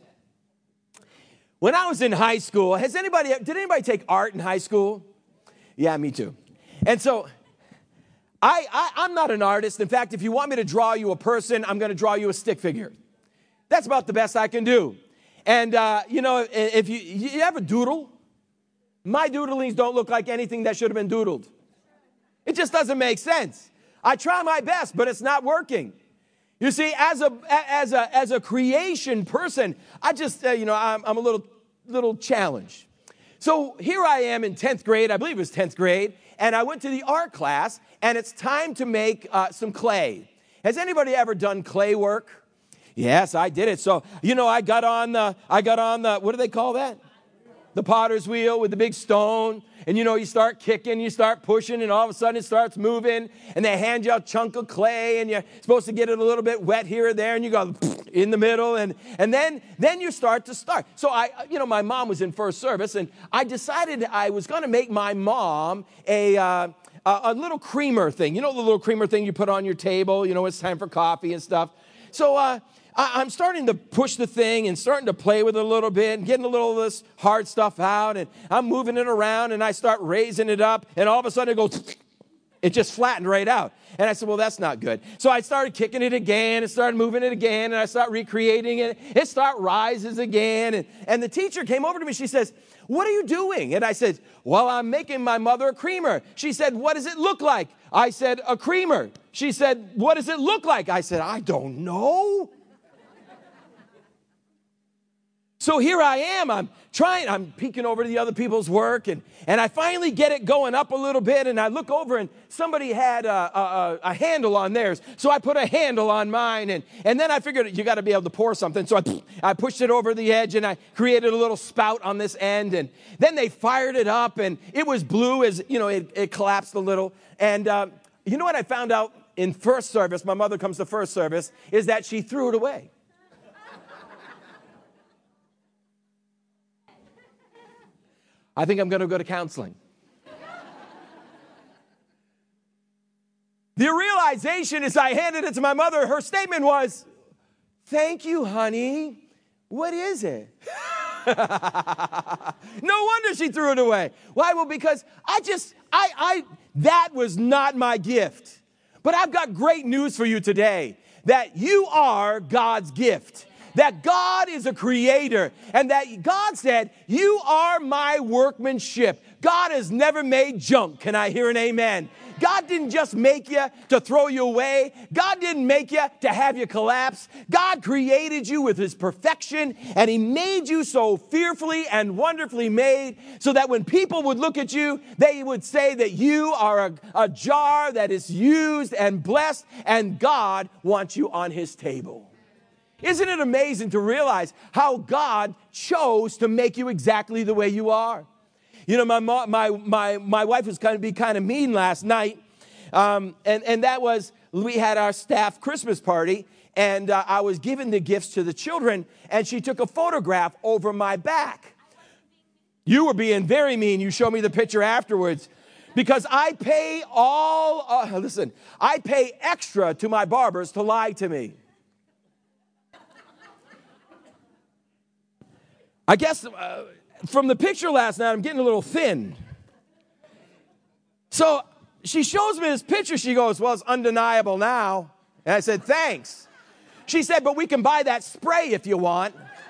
When I was in high school, did anybody take art in high school? Yeah, me too. And so, I'm not an artist. In fact, if you want me to draw you a person, I'm going to draw you a stick figure. That's about the best I can do. And, you know, if you ever doodle, my doodlings don't look like anything that should have been doodled. It just doesn't make sense. I try my best, but it's not working. You see, as a creation person, I just, you know, I'm a little little challenge. So here I am in 10th grade, I believe it was 10th grade, and I went to the art class, and it's time to make some clay. Has anybody ever done clay work? Yes, I did it. So, I got on the, what do they call that? The potter's wheel with the big stone. And, you start kicking, you start pushing, and all of a sudden it starts moving. And they hand you a chunk of clay, and you're supposed to get it a little bit wet here or there. And you go in the middle, and then you start. So my mom was in first service, and I decided I was going to make my mom a little creamer thing. The little creamer thing you put on your table, it's time for coffee and stuff. So I'm starting to push the thing and starting to play with it a little bit and getting a little of this hard stuff out, and I'm moving it around, and I start raising it up, and all of a sudden it goes, it just flattened right out. And I said, well, that's not good. So I started kicking it again and started moving it again, and I started recreating it. It started rises again, and the teacher came over to me. She says, what are you doing? And I said, well, I'm making my mother a creamer. She said, what does it look like? I said, a creamer. She said, what does it look like? I said, I don't know. So here I am, I'm peeking over to the other people's work, and I finally get it going up a little bit, and I look over, and somebody had a handle on theirs. So I put a handle on mine, and then I figured you got to be able to pour something. So I pushed it over the edge, and I created a little spout on this end, and then they fired it up, and it was blue as, it collapsed a little. And you know what I found out in first service, my mother comes to first service, is that she threw it away. I think I'm going to go to counseling. The realization as I handed it to my mother, her statement was, thank you, honey. What is it? No wonder she threw it away. Why? Well, because that was not my gift. But I've got great news for you today, that you are God's gift. That God is a creator, and that God said, you are my workmanship. God has never made junk. Can I hear an amen? God didn't just make you to throw you away. God didn't make you to have you collapse. God created you with his perfection, and he made you so fearfully and wonderfully made so that when people would look at you, they would say that you are a jar that is used and blessed, and God wants you on his table. Isn't it amazing to realize how God chose to make you exactly the way you are? My wife was kind of mean last night, and that was, we had our staff Christmas party, and I was giving the gifts to the children, and she took a photograph over my back. You were being very mean. You showed me the picture afterwards. Because I pay I pay extra to my barbers to lie to me. I guess from the picture last night, I'm getting a little thin. So she shows me this picture. She goes, well, it's undeniable now. And I said, thanks. She said, but we can buy that spray if you want.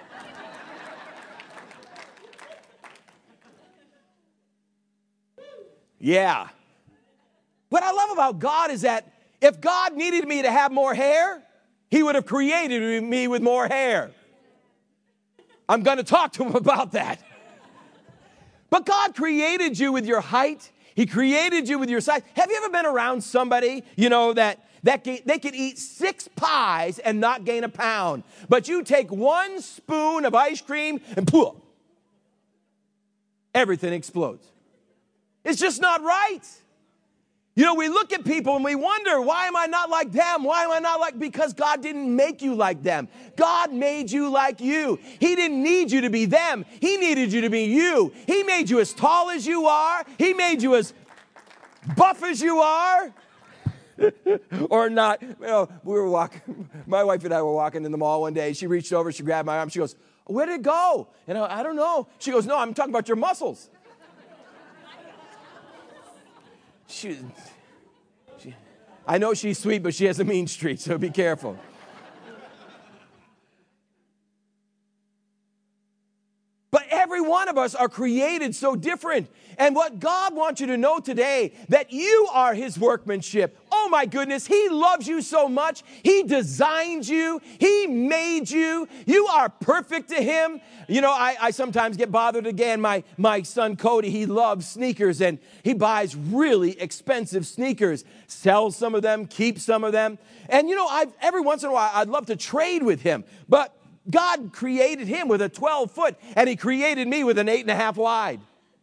Yeah. What I love about God is that if God needed me to have more hair, he would have created me with more hair. I'm going to talk to him about that. But God created you with your height. He created you with your size. Have you ever been around somebody, that they could eat 6 pies and not gain a pound? But you take 1 spoon of ice cream and poof, everything explodes. It's just not right. We look at people and we wonder, why am I not like them? Why am I not like, because God didn't make you like them. God made you like you. He didn't need you to be them. He needed you to be you. He made you as tall as you are. He made you as buff as you are. Or not. We were walking, my wife and I were walking in the mall one day. She reached over, she grabbed my arm. She goes, where did it go? And I don't know. She goes, no, I'm talking about your muscles. I know she's sweet, but she has a mean streak, so be careful. But every one of us are created so different. And what God wants you to know today, that you are his workmanship. Oh my goodness, he loves you so much. He designed you. He made you. You are perfect to him. You know, I sometimes get bothered again. My son Cody, he loves sneakers and he buys really expensive sneakers, sells some of them, keeps some of them. And you know, every once in a while, I'd love to trade with him. But God created him with a 12-foot and he created me with an 8.5 wide.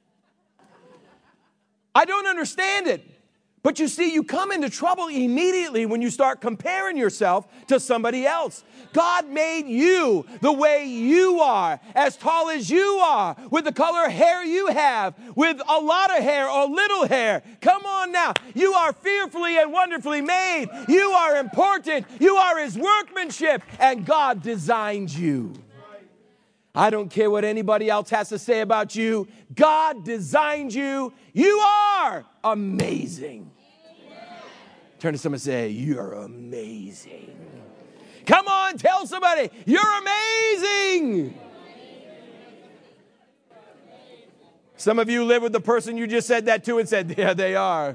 I don't understand it. But you see, you come into trouble immediately when you start comparing yourself to somebody else. God made you the way you are, as tall as you are, with the color hair you have, with a lot of hair or little hair. Come on now. You are fearfully and wonderfully made. You are important. You are his workmanship, and God designed you. I don't care what anybody else has to say about you. God designed you. You are amazing. Turn to someone and say, you're amazing. Come on, tell somebody, you're amazing. Some of you live with the person you just said that to and said, yeah, they are.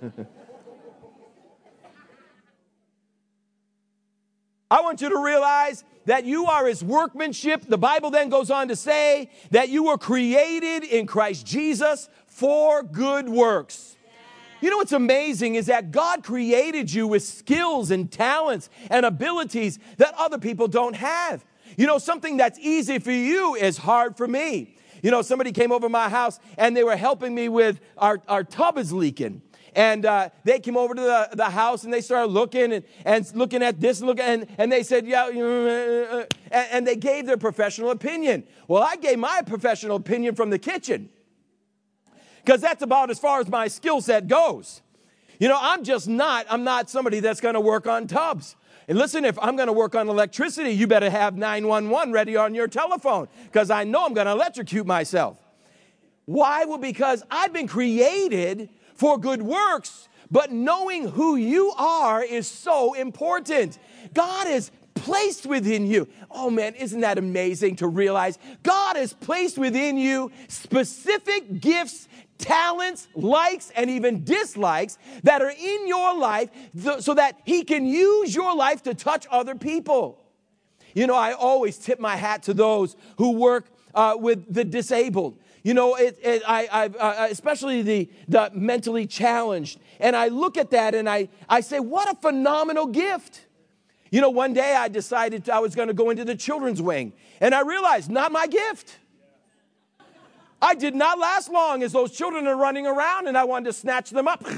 I want you to realize that you are his workmanship. The Bible then goes on to say that you were created in Christ Jesus for good works. You know what's amazing is that God created you with skills and talents and abilities that other people don't have. You know, something that's easy for you is hard for me. You know, somebody came over my house and they were helping me with our tub is leaking. And they came over to the house and they started looking and looking at this and they said, yeah, and they gave their professional opinion. Well, I gave my professional opinion from the kitchen, because that's about as far as my skill set goes. You know, I'm not somebody that's going to work on tubs. And listen, if I'm going to work on electricity, you better have 911 ready on your telephone, because I know I'm going to electrocute myself. Why? Well, because I've been created for good works, but knowing who you are is so important. God is placed within you. Oh man, isn't that amazing to realize? God has placed within you specific gifts, talents, likes, and even dislikes that are in your life so that he can use your life to touch other people. You know, I always tip my hat to those who work with the disabled. You know, especially the mentally challenged. And I look at that and I say, what a phenomenal gift. You know, one day I decided I was going to go into the children's wing. And I realized, not my gift. I did not last long as those children are running around and I wanted to snatch them up.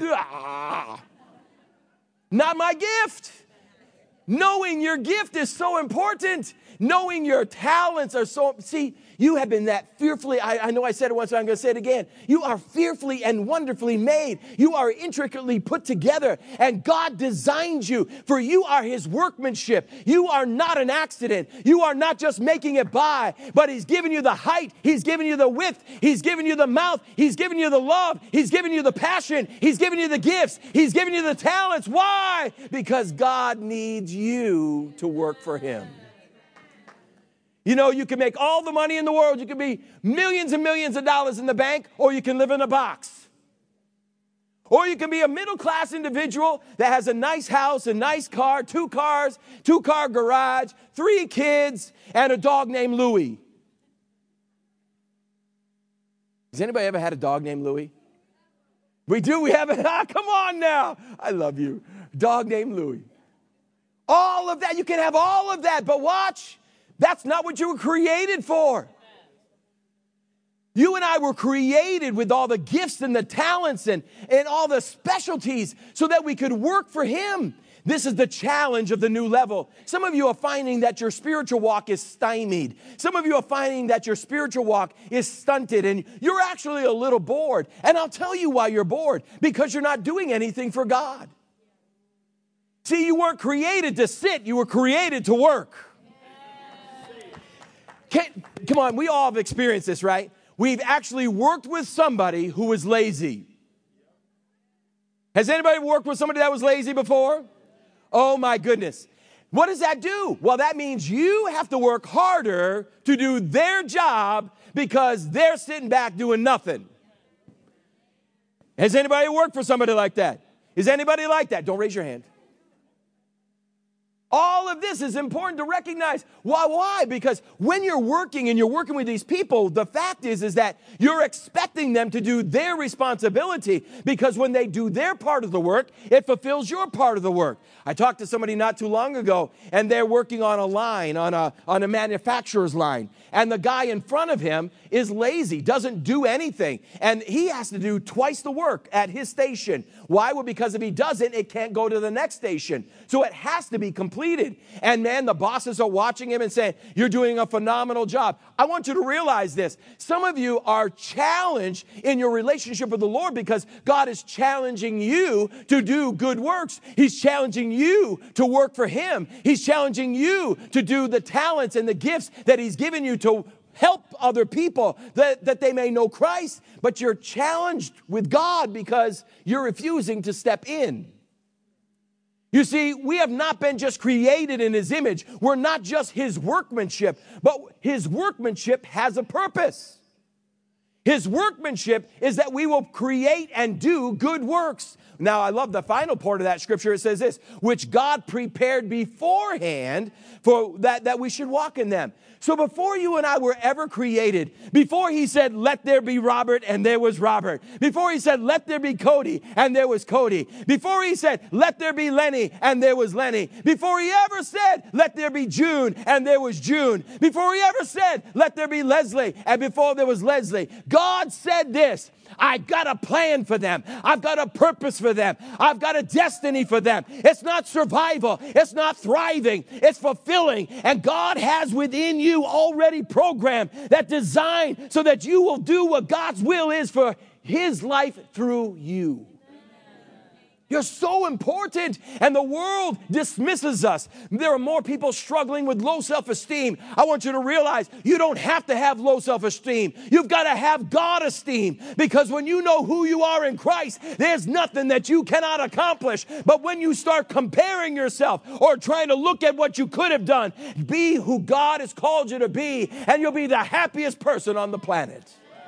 Not my gift. Knowing your gift is so important. Knowing your talents are so, see, you have been that fearfully, I know I said it once, but I'm going to say it again. You are fearfully and wonderfully made. You are intricately put together, and God designed you, for you are his workmanship. You are not an accident. You are not just making it by, but he's given you the height. He's given you the width. He's given you the mouth. He's given you the love. He's given you the passion. He's given you the gifts. He's given you the talents. Why? Because God needs you to work for him. You know, you can make all the money in the world. You can be millions and millions of dollars in the bank, or you can live in a box. Or you can be a middle-class individual that has a nice house, a nice car, 2 cars, 2-car garage, 3 kids, and a dog named Louie. Has anybody ever had a dog named Louie? We do. We have it. Come on now. I love you. Dog named Louie. All of that. You can have all of that, but watch. That's not what you were created for. You and I were created with all the gifts and the talents and all the specialties so that we could work for him. This is the challenge of the new level. Some of you are finding that your spiritual walk is stymied. Some of you are finding that your spiritual walk is stunted and you're actually a little bored. And I'll tell you why you're bored. Because you're not doing anything for God. See, you weren't created to sit. You were created to work. Come on, we all have experienced this, right? We've actually worked with somebody who was lazy. Has anybody worked with somebody that was lazy before? Oh my goodness. What does that do? Well, that means you have to work harder to do their job because they're sitting back doing nothing. Has anybody worked for somebody like that? Is anybody like that? Don't raise your hand. All of this is important to recognize. Why? Because when you're working and you're working with these people, the fact is that you're expecting them to do their responsibility, because when they do their part of the work, it fulfills your part of the work. I talked to somebody not too long ago, and they're working on a line, on a manufacturer's line. And the guy in front of him is lazy, doesn't do anything. And he has to do twice the work at his station. Why? Well, because if he doesn't, it can't go to the next station. So it has to be completed. And man, the bosses are watching him and saying, you're doing a phenomenal job. I want you to realize this. Some of you are challenged in your relationship with the Lord because God is challenging you to do good works. He's challenging you to work for Him. He's challenging you to do the talents and the gifts that He's given you to help other people that they may know Christ. But you're challenged with God because you're refusing to step in. You see, we have not been just created in His image. We're not just His workmanship, but His workmanship has a purpose. His workmanship is that we will create and do good works. Now, I love the final part of that scripture. It says this, which God prepared beforehand for that we should walk in them. So before you and I were ever created, before He said, let there be Robert, and there was Robert. Before He said, let there be Cody, and there was Cody. Before He said, let there be Lenny, and there was Lenny. Before He ever said, let there be June, and there was June. Before He ever said, let there be Leslie, and before there was Leslie. God said this, I've got a plan for them. I've got a purpose for them. I've got a destiny for them. It's not survival. It's not thriving. It's fulfilling. And God has within you already programmed that design so that you will do what God's will is for His life through you. You're so important, and the world dismisses us. There are more people struggling with low self-esteem. I want you to realize you don't have to have low self-esteem. You've got to have God esteem, because when you know who you are in Christ, there's nothing that you cannot accomplish. But when you start comparing yourself or trying to look at what you could have done, be who God has called you to be, and you'll be the happiest person on the planet.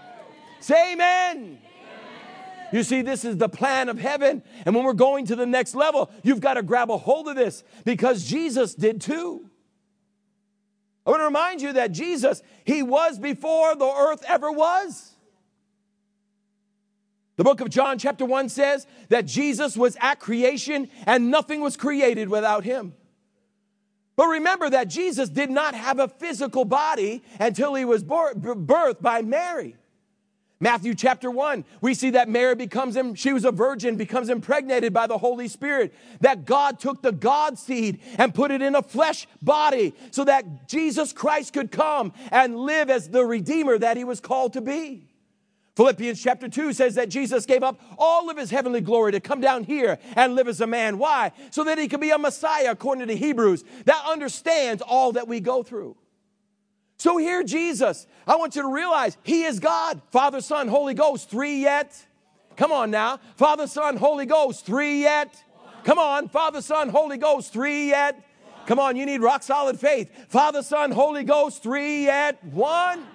Say amen. You see, this is the plan of heaven. And when we're going to the next level, you've got to grab a hold of this, because Jesus did too. I want to remind you that Jesus, He was before the earth ever was. The book of John chapter 1 says that Jesus was at creation and nothing was created without Him. But remember that Jesus did not have a physical body until He was birthed by Mary. Matthew chapter 1, we see that Mary she was a virgin, becomes impregnated by the Holy Spirit. That God took the God seed and put it in a flesh body so that Jesus Christ could come and live as the Redeemer that He was called to be. Philippians chapter 2 says that Jesus gave up all of His heavenly glory to come down here and live as a man. Why? So that He could be a Messiah, according to Hebrews, that understands all that we go through. So here Jesus, I want you to realize He is God. Father, Son, Holy Ghost, three yet. Come on now. Father, Son, Holy Ghost, three yet. Come on. Father, Son, Holy Ghost, three yet. Come on, you need rock solid faith. Father, Son, Holy Ghost, three yet. One.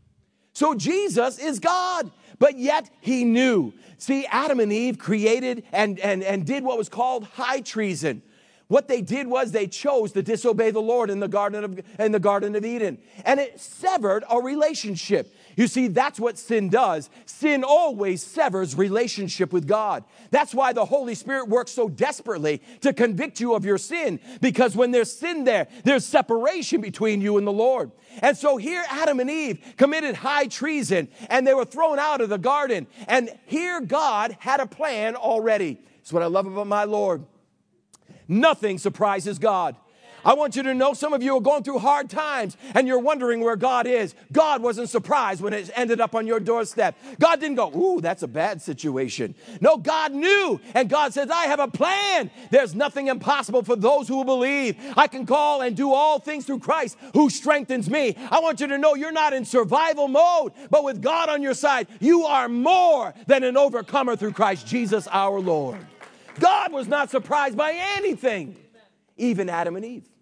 So Jesus is God, but yet He knew. See, Adam and Eve created and did what was called high treason. What they did was they chose to disobey the Lord in the Garden of Eden. And it severed a relationship. You see, that's what sin does. Sin always severs relationship with God. That's why the Holy Spirit works so desperately to convict you of your sin. Because when there's sin there's separation between you and the Lord. And so here Adam and Eve committed high treason and they were thrown out of the garden. And here God had a plan already. That's what I love about my Lord. Nothing surprises God. I want you to know some of you are going through hard times and you're wondering where God is. God wasn't surprised when it ended up on your doorstep. God didn't go, ooh, that's a bad situation. No, God knew. And God says, I have a plan. There's nothing impossible for those who believe. I can call and do all things through Christ who strengthens me. I want you to know you're not in survival mode, but with God on your side, you are more than an overcomer through Christ Jesus our Lord. God was not surprised by anything, even Adam and Eve.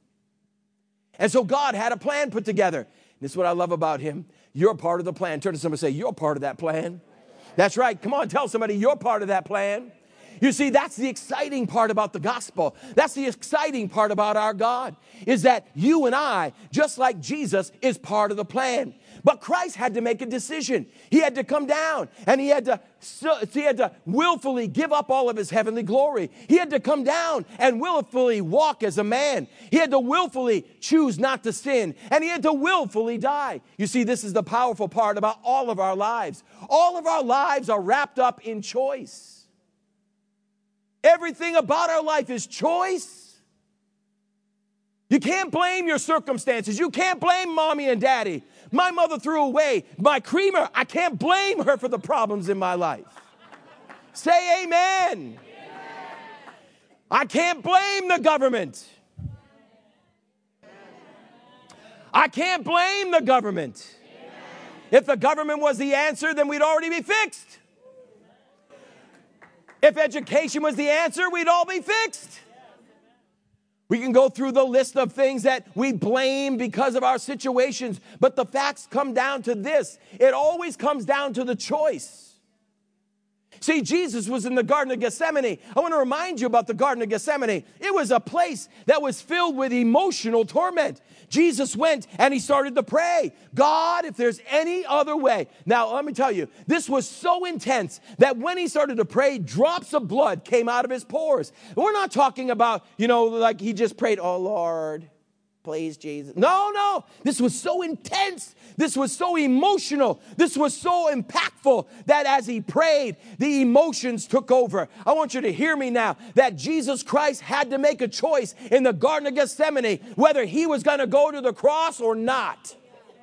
And so God had a plan put together. This is what I love about Him. You're part of the plan. Turn to somebody and say, you're part of that plan. That's right. Come on, tell somebody you're part of that plan. You see, that's the exciting part about the gospel. That's the exciting part about our God, is that you and I, just like Jesus, is part of the plan. But Christ had to make a decision. He had to come down, and he had to willfully give up all of his heavenly glory. He had to come down and willfully walk as a man. He had to willfully choose not to sin, and he had to willfully die. You see, this is the powerful part about all of our lives. All of our lives are wrapped up in choice. Everything about our life is choice. You can't blame your circumstances. You can't blame mommy and daddy. My mother threw away my creamer. I can't blame her for the problems in my life. Say amen. I can't blame the government. I can't blame the government. If the government was the answer, then we'd already be fixed. If education was the answer, we'd all be fixed. We can go through the list of things that we blame because of our situations, but the facts come down to this. It always comes down to the choice. See, Jesus was in the Garden of Gethsemane. I want to remind you about the Garden of Gethsemane. It was a place that was filled with emotional torment. Jesus went and he started to pray, God, if there's any other way. Now, let me tell you, this was so intense that when he started to pray, drops of blood came out of his pores. We're not talking about, like he just prayed, oh, Lord, please, Jesus. No. This was so intense. This was so emotional. This was so impactful that as he prayed, the emotions took over. I want you to hear me now that Jesus Christ had to make a choice in the Garden of Gethsemane whether he was going to go to the cross or not.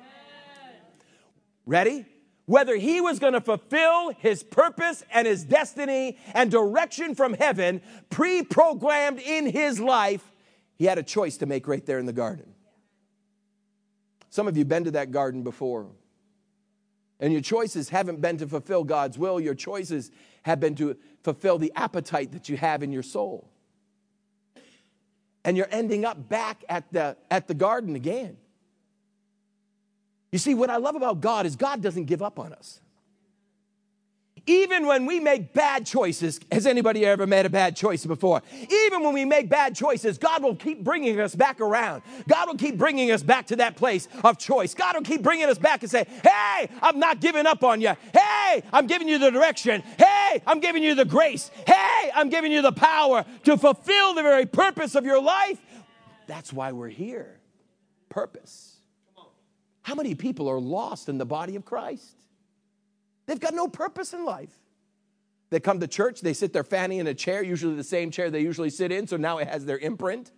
Ready? Whether he was going to fulfill his purpose and his destiny and direction from heaven pre-programmed in his life. He had a choice to make right there in the garden. Some of you have been to that garden before. And your choices haven't been to fulfill God's will. Your choices have been to fulfill the appetite that you have in your soul. And you're ending up back at the garden again. You see, what I love about God is God doesn't give up on us. Even when we make bad choices, has anybody ever made a bad choice before? Even when we make bad choices, God will keep bringing us back around. God will keep bringing us back to that place of choice. God will keep bringing us back and say, hey, I'm not giving up on you. Hey, I'm giving you the direction. Hey, I'm giving you the grace. Hey, I'm giving you the power to fulfill the very purpose of your life. That's why we're here. Purpose. How many people are lost in the body of Christ? They've got no purpose in life. They come to church, they sit their fanny in a chair, usually the same chair they usually sit in, so now it has their imprint.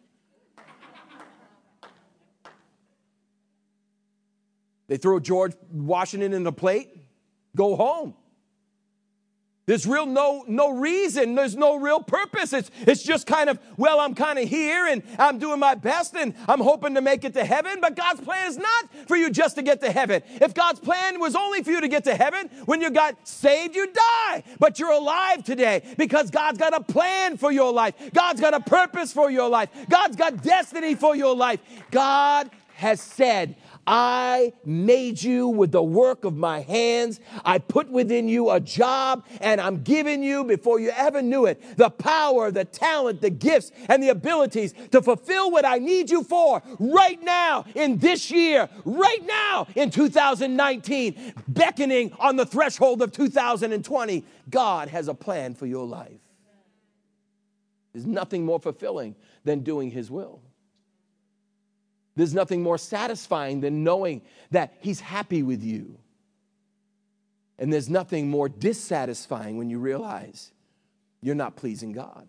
They throw George Washington in the plate, go home. There's no reason. There's no real purpose. It's just kind of, well, I'm kind of here and I'm doing my best and I'm hoping to make it to heaven. But God's plan is not for you just to get to heaven. If God's plan was only for you to get to heaven, when you got saved, you die. But you're alive today because God's got a plan for your life. God's got a purpose for your life. God's got destiny for your life. God has said, I made you with the work of my hands. I put within you a job, and I'm giving you, before you ever knew it, the power, the talent, the gifts, and the abilities to fulfill what I need you for right now in this year, right now in 2019, beckoning on the threshold of 2020. God has a plan for your life. There's nothing more fulfilling than doing his will. There's nothing more satisfying than knowing that he's happy with you. And there's nothing more dissatisfying when you realize you're not pleasing God.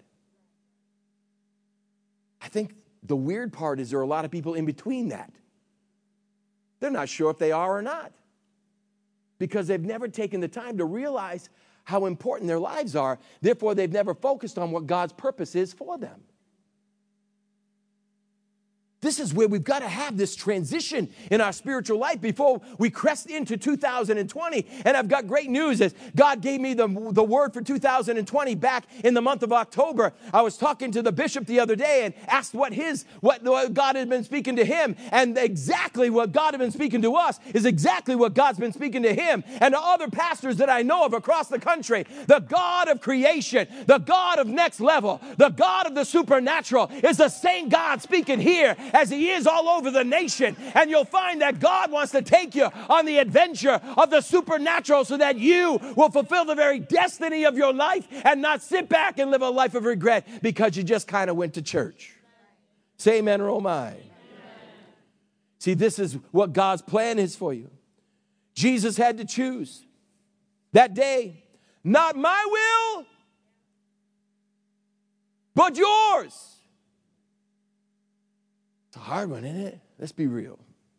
I think the weird part is there are a lot of people in between that. They're not sure if they are or not, because they've never taken the time to realize how important their lives are. Therefore, they've never focused on what God's purpose is for them. This is where we've got to have this transition in our spiritual life before we crest into 2020. And I've got great news as God gave me the word for 2020 back in the month of October. I was talking to the bishop the other day and asked what God had been speaking to him. And exactly what God had been speaking to us is exactly what God's been speaking to him and to other pastors that I know of across the country. The God of creation, the God of next level, the God of the supernatural is the same God speaking here as he is all over the nation. And you'll find that God wants to take you on the adventure of the supernatural so that you will fulfill the very destiny of your life and not sit back and live a life of regret because you just kind of went to church. Say amen or oh my. See, this is what God's plan is for you. Jesus had to choose that day, not my will, but yours. It's a hard one, isn't it? Let's be real.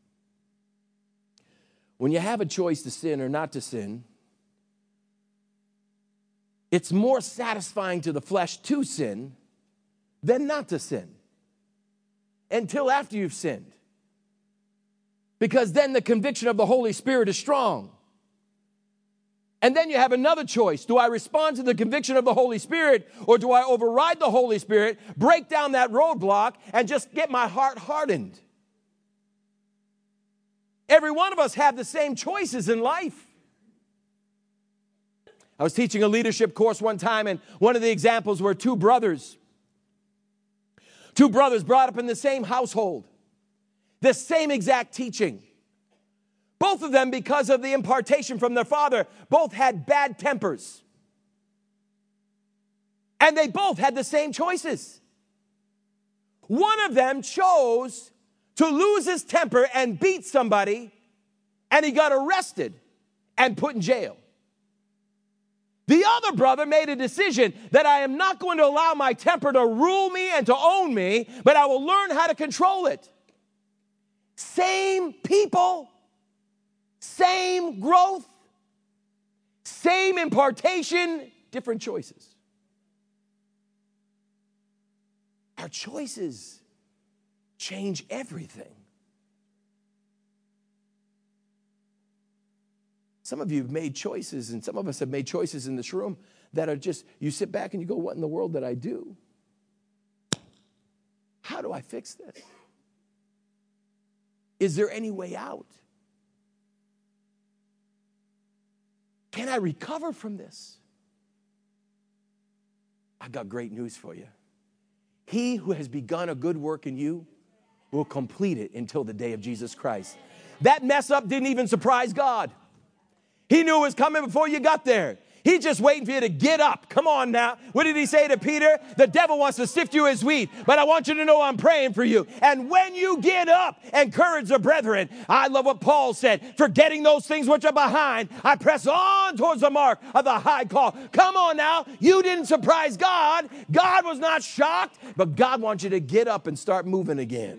When you have a choice to sin or not to sin, it's more satisfying to the flesh to sin than not to sin until after you've sinned. Because then the conviction of the Holy Spirit is strong. And then you have another choice. Do I respond to the conviction of the Holy Spirit, or do I override the Holy Spirit, break down that roadblock, and just get my heart hardened? Every one of us have the same choices in life. I was teaching a leadership course one time, and one of the examples were two brothers. Two brothers brought up in the same household, the same exact teaching. Both of them, because of the impartation from their father, both had bad tempers. And they both had the same choices. One of them chose to lose his temper and beat somebody, and he got arrested and put in jail. The other brother made a decision that I am not going to allow my temper to rule me and to own me, but I will learn how to control it. Same people. Same growth, same impartation, different choices. Our choices change everything. Some of you have made choices, and some of us have made choices in this room that are just, you sit back and you go, what in the world did I do? How do I fix this? Is there any way out? Can I recover from this? I've got great news for you. He who has begun a good work in you will complete it until the day of Jesus Christ. That mess up didn't even surprise God. He knew it was coming before you got there. He's just waiting for you to get up. Come on now. What did he say to Peter? The devil wants to sift you as wheat, but I want you to know I'm praying for you. And when you get up, encourage the brethren. I love what Paul said. Forgetting those things which are behind, I press on towards the mark of the high call. Come on now. You didn't surprise God. God was not shocked, but God wants you to get up and start moving again.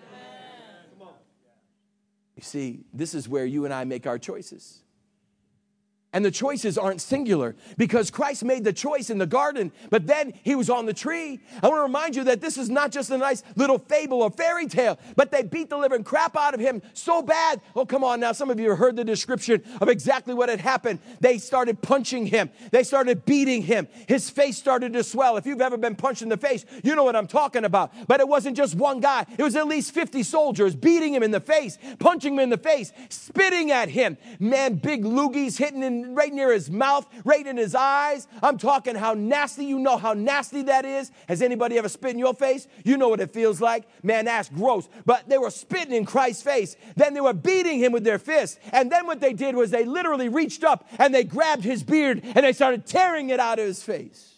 You see, this is where you and I make our choices. And the choices aren't singular because Christ made the choice in the garden, but then he was on the tree. I want to remind you that this is not just a nice little fable or fairy tale, but they beat the living crap out of him so bad. Oh, come on now. Some of you have heard the description of exactly what had happened. They started punching him. They started beating him. His face started to swell. If you've ever been punched in the face, you know what I'm talking about. But it wasn't just one guy. It was at least 50 soldiers beating him in the face, punching him in the face, spitting at him. Man, big loogies hitting in right near his mouth, right in his eyes. I'm talking how nasty. You know how nasty that is. Has anybody ever spit in your face? You know what it feels like. Man, that's gross. But they were spitting in Christ's face. Then they were beating him with their fists. And then what they did was they literally reached up and they grabbed his beard and they started tearing it out of his face.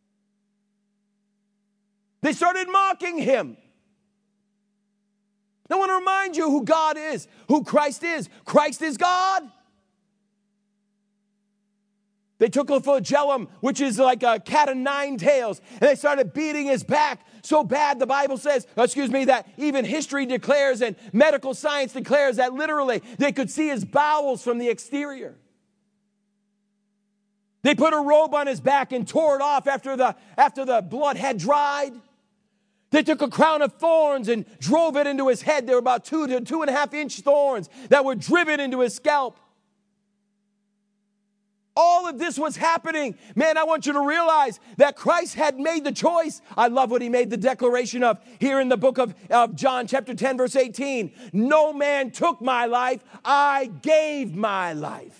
They started mocking him. I want to remind you who God is, who Christ is. Christ is God. They took a flagellum, which is like a cat of nine tails, and they started beating his back so bad, the Bible says, that even history declares and medical science declares that literally they could see his bowels from the exterior. They put a robe on his back and tore it off after the blood had dried. They took a crown of thorns and drove it into his head. They were about 2 to 2.5 inch thorns that were driven into his scalp. All of this was happening. Man, I want you to realize that Christ had made the choice. I love what he made the declaration of here in the book of John chapter 10, verse 18. No man took my life. I gave my life.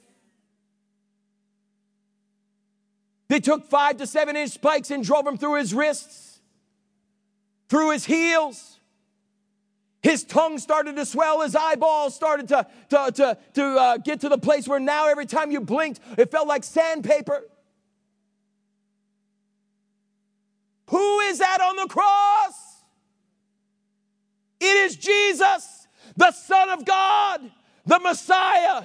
They took 5 to 7 inch spikes and drove him through his wrists, through his heels. His tongue started to swell. His eyeballs started to get to the place where now every time you blinked, it felt like sandpaper. Who is that on the cross? It is Jesus, the Son of God, the Messiah.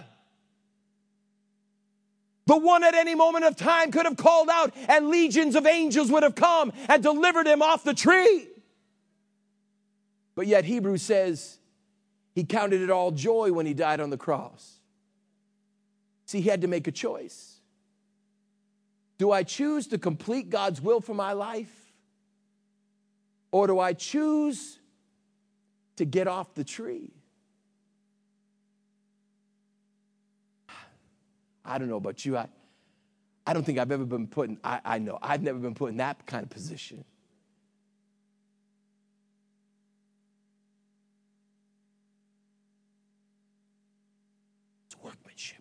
The one at any moment of time could have called out and legions of angels would have come and delivered him off the tree. But yet Hebrews says he counted it all joy when he died on the cross. See, he had to make a choice. Do I choose to complete God's will for my life? Or do I choose to get off the tree? I don't know about you. I don't think I've ever been put in, I know, I've never been put in that kind of position. Workmanship.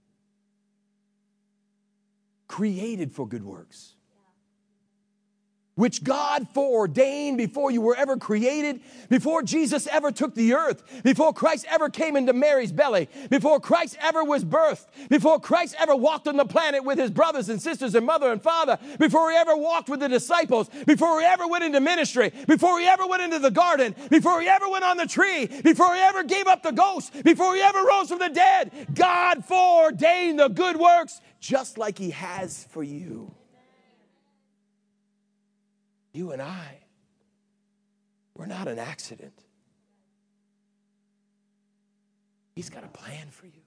Created for good works, which God foreordained before you were ever created, before Jesus ever took the earth, before Christ ever came into Mary's belly, before Christ ever was birthed, before Christ ever walked on the planet with his brothers and sisters and mother and father, before he ever walked with the disciples, before he ever went into ministry, before he ever went into the garden, before he ever went on the tree, before he ever gave up the ghost, before he ever rose from the dead. God foreordained the good works just like he has for you. You and I, we're not an accident. He's got a plan for you.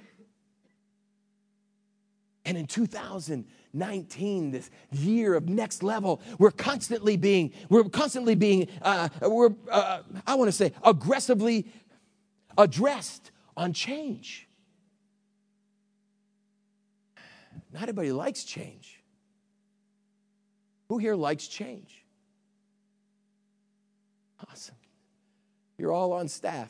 And in 2019, this year of next level, we're constantly being, aggressively addressed on change. Not everybody likes change. Who here likes change? Awesome. You're all on staff.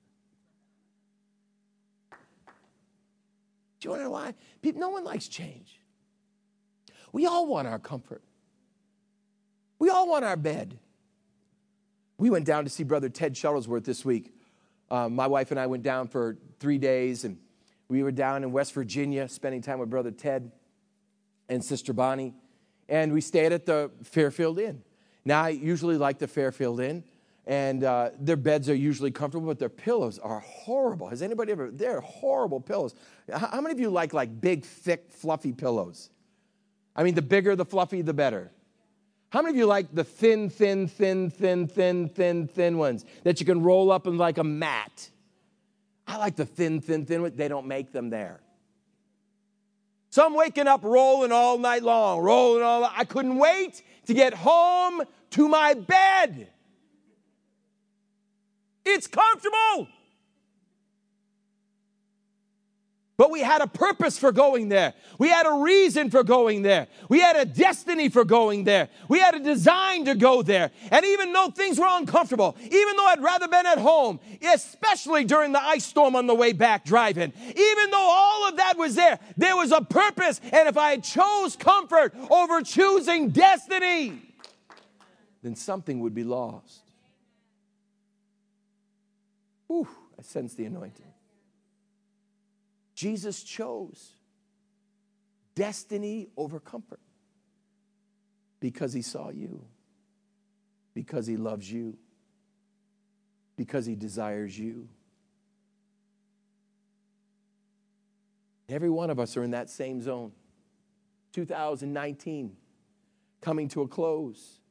Do you want to know why? No one likes change. We all want our comfort. We all want our bed. We went down to see Brother Ted Shuttlesworth this week. My wife and I went down for 3 days, and we were down in West Virginia spending time with Brother Ted and Sister Bonnie. And we stayed at the Fairfield Inn. Now, I usually like the Fairfield Inn, and their beds are usually comfortable, but their pillows are horrible. Has anybody ever? They're horrible pillows. How many of you like big, thick, fluffy pillows? I mean, the bigger, the fluffy, the better. How many of you like the thin ones that you can roll up in like a mat? I like the thin ones. They don't make them there. So I'm waking up rolling all night long, I couldn't wait to get home to my bed. It's comfortable. But we had a purpose for going there. We had a reason for going there. We had a destiny for going there. We had a design to go there. And even though things were uncomfortable, even though I'd rather been at home, especially during the ice storm on the way back driving, even though all of that was there was a purpose. And if I had chose comfort over choosing destiny, then something would be lost. Whew, I sense the anointing. Jesus chose destiny over comfort because he saw you, because he loves you, because he desires you. Every one of us are in that same zone. 2019, coming to a close.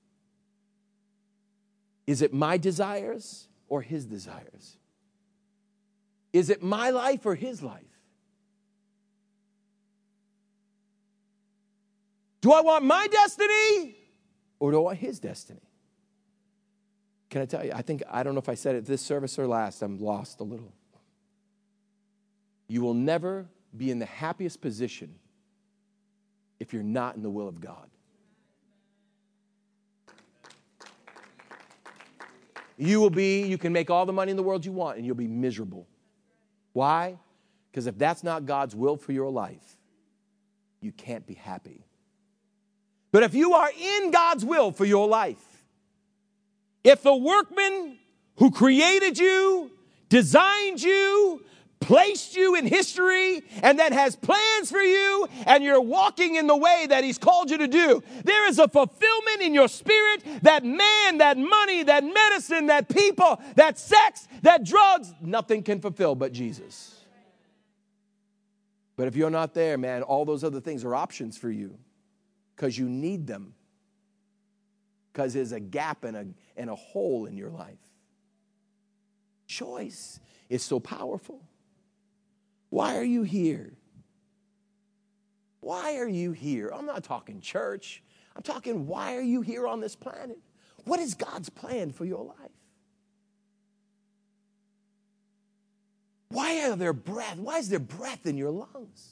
Is it my desires or his desires? Is it my life or his life? Do I want my destiny or do I want his destiny? Can I tell you, I don't know if I said it this service or last, I'm lost a little. You will never be in the happiest position if you're not in the will of God. You can make all the money in the world you want and you'll be miserable. Why? Because if that's not God's will for your life, you can't be happy. But if you are in God's will for your life, if the workman who created you, designed you, placed you in history, and then has plans for you, and you're walking in the way that he's called you to do, there is a fulfillment in your spirit that man, that money, that medicine, that people, that sex, that drugs, nothing can fulfill but Jesus. But if you're not there, man, all those other things are options for you because you need them. Because there's a gap and a hole in your life. Choice is so powerful. Why are you here? Why are you here? I'm not talking church. I'm talking why are you here on this planet? What is God's plan for your life? Why is there breath in your lungs?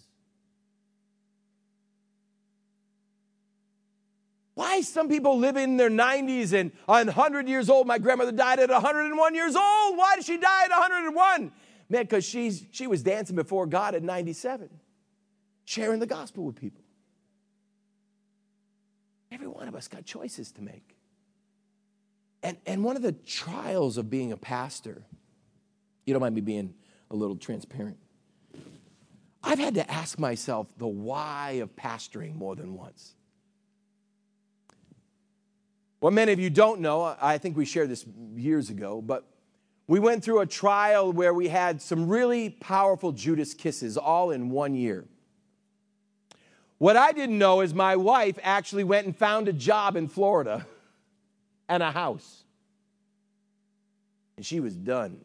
Why some people live in their 90s and 100 years old? My grandmother died at 101 years old. Why did she die at 101? Man, because she was dancing before God at 97, sharing the gospel with people. Every one of us got choices to make. And one of the trials of being a pastor, you don't mind me being a little transparent, I've had to ask myself the why of pastoring more than once. What many of you don't know, I think we shared this years ago, but we went through a trial where we had some really powerful Judas kisses all in 1 year. What I didn't know is my wife actually went and found a job in Florida and a house. And she was done.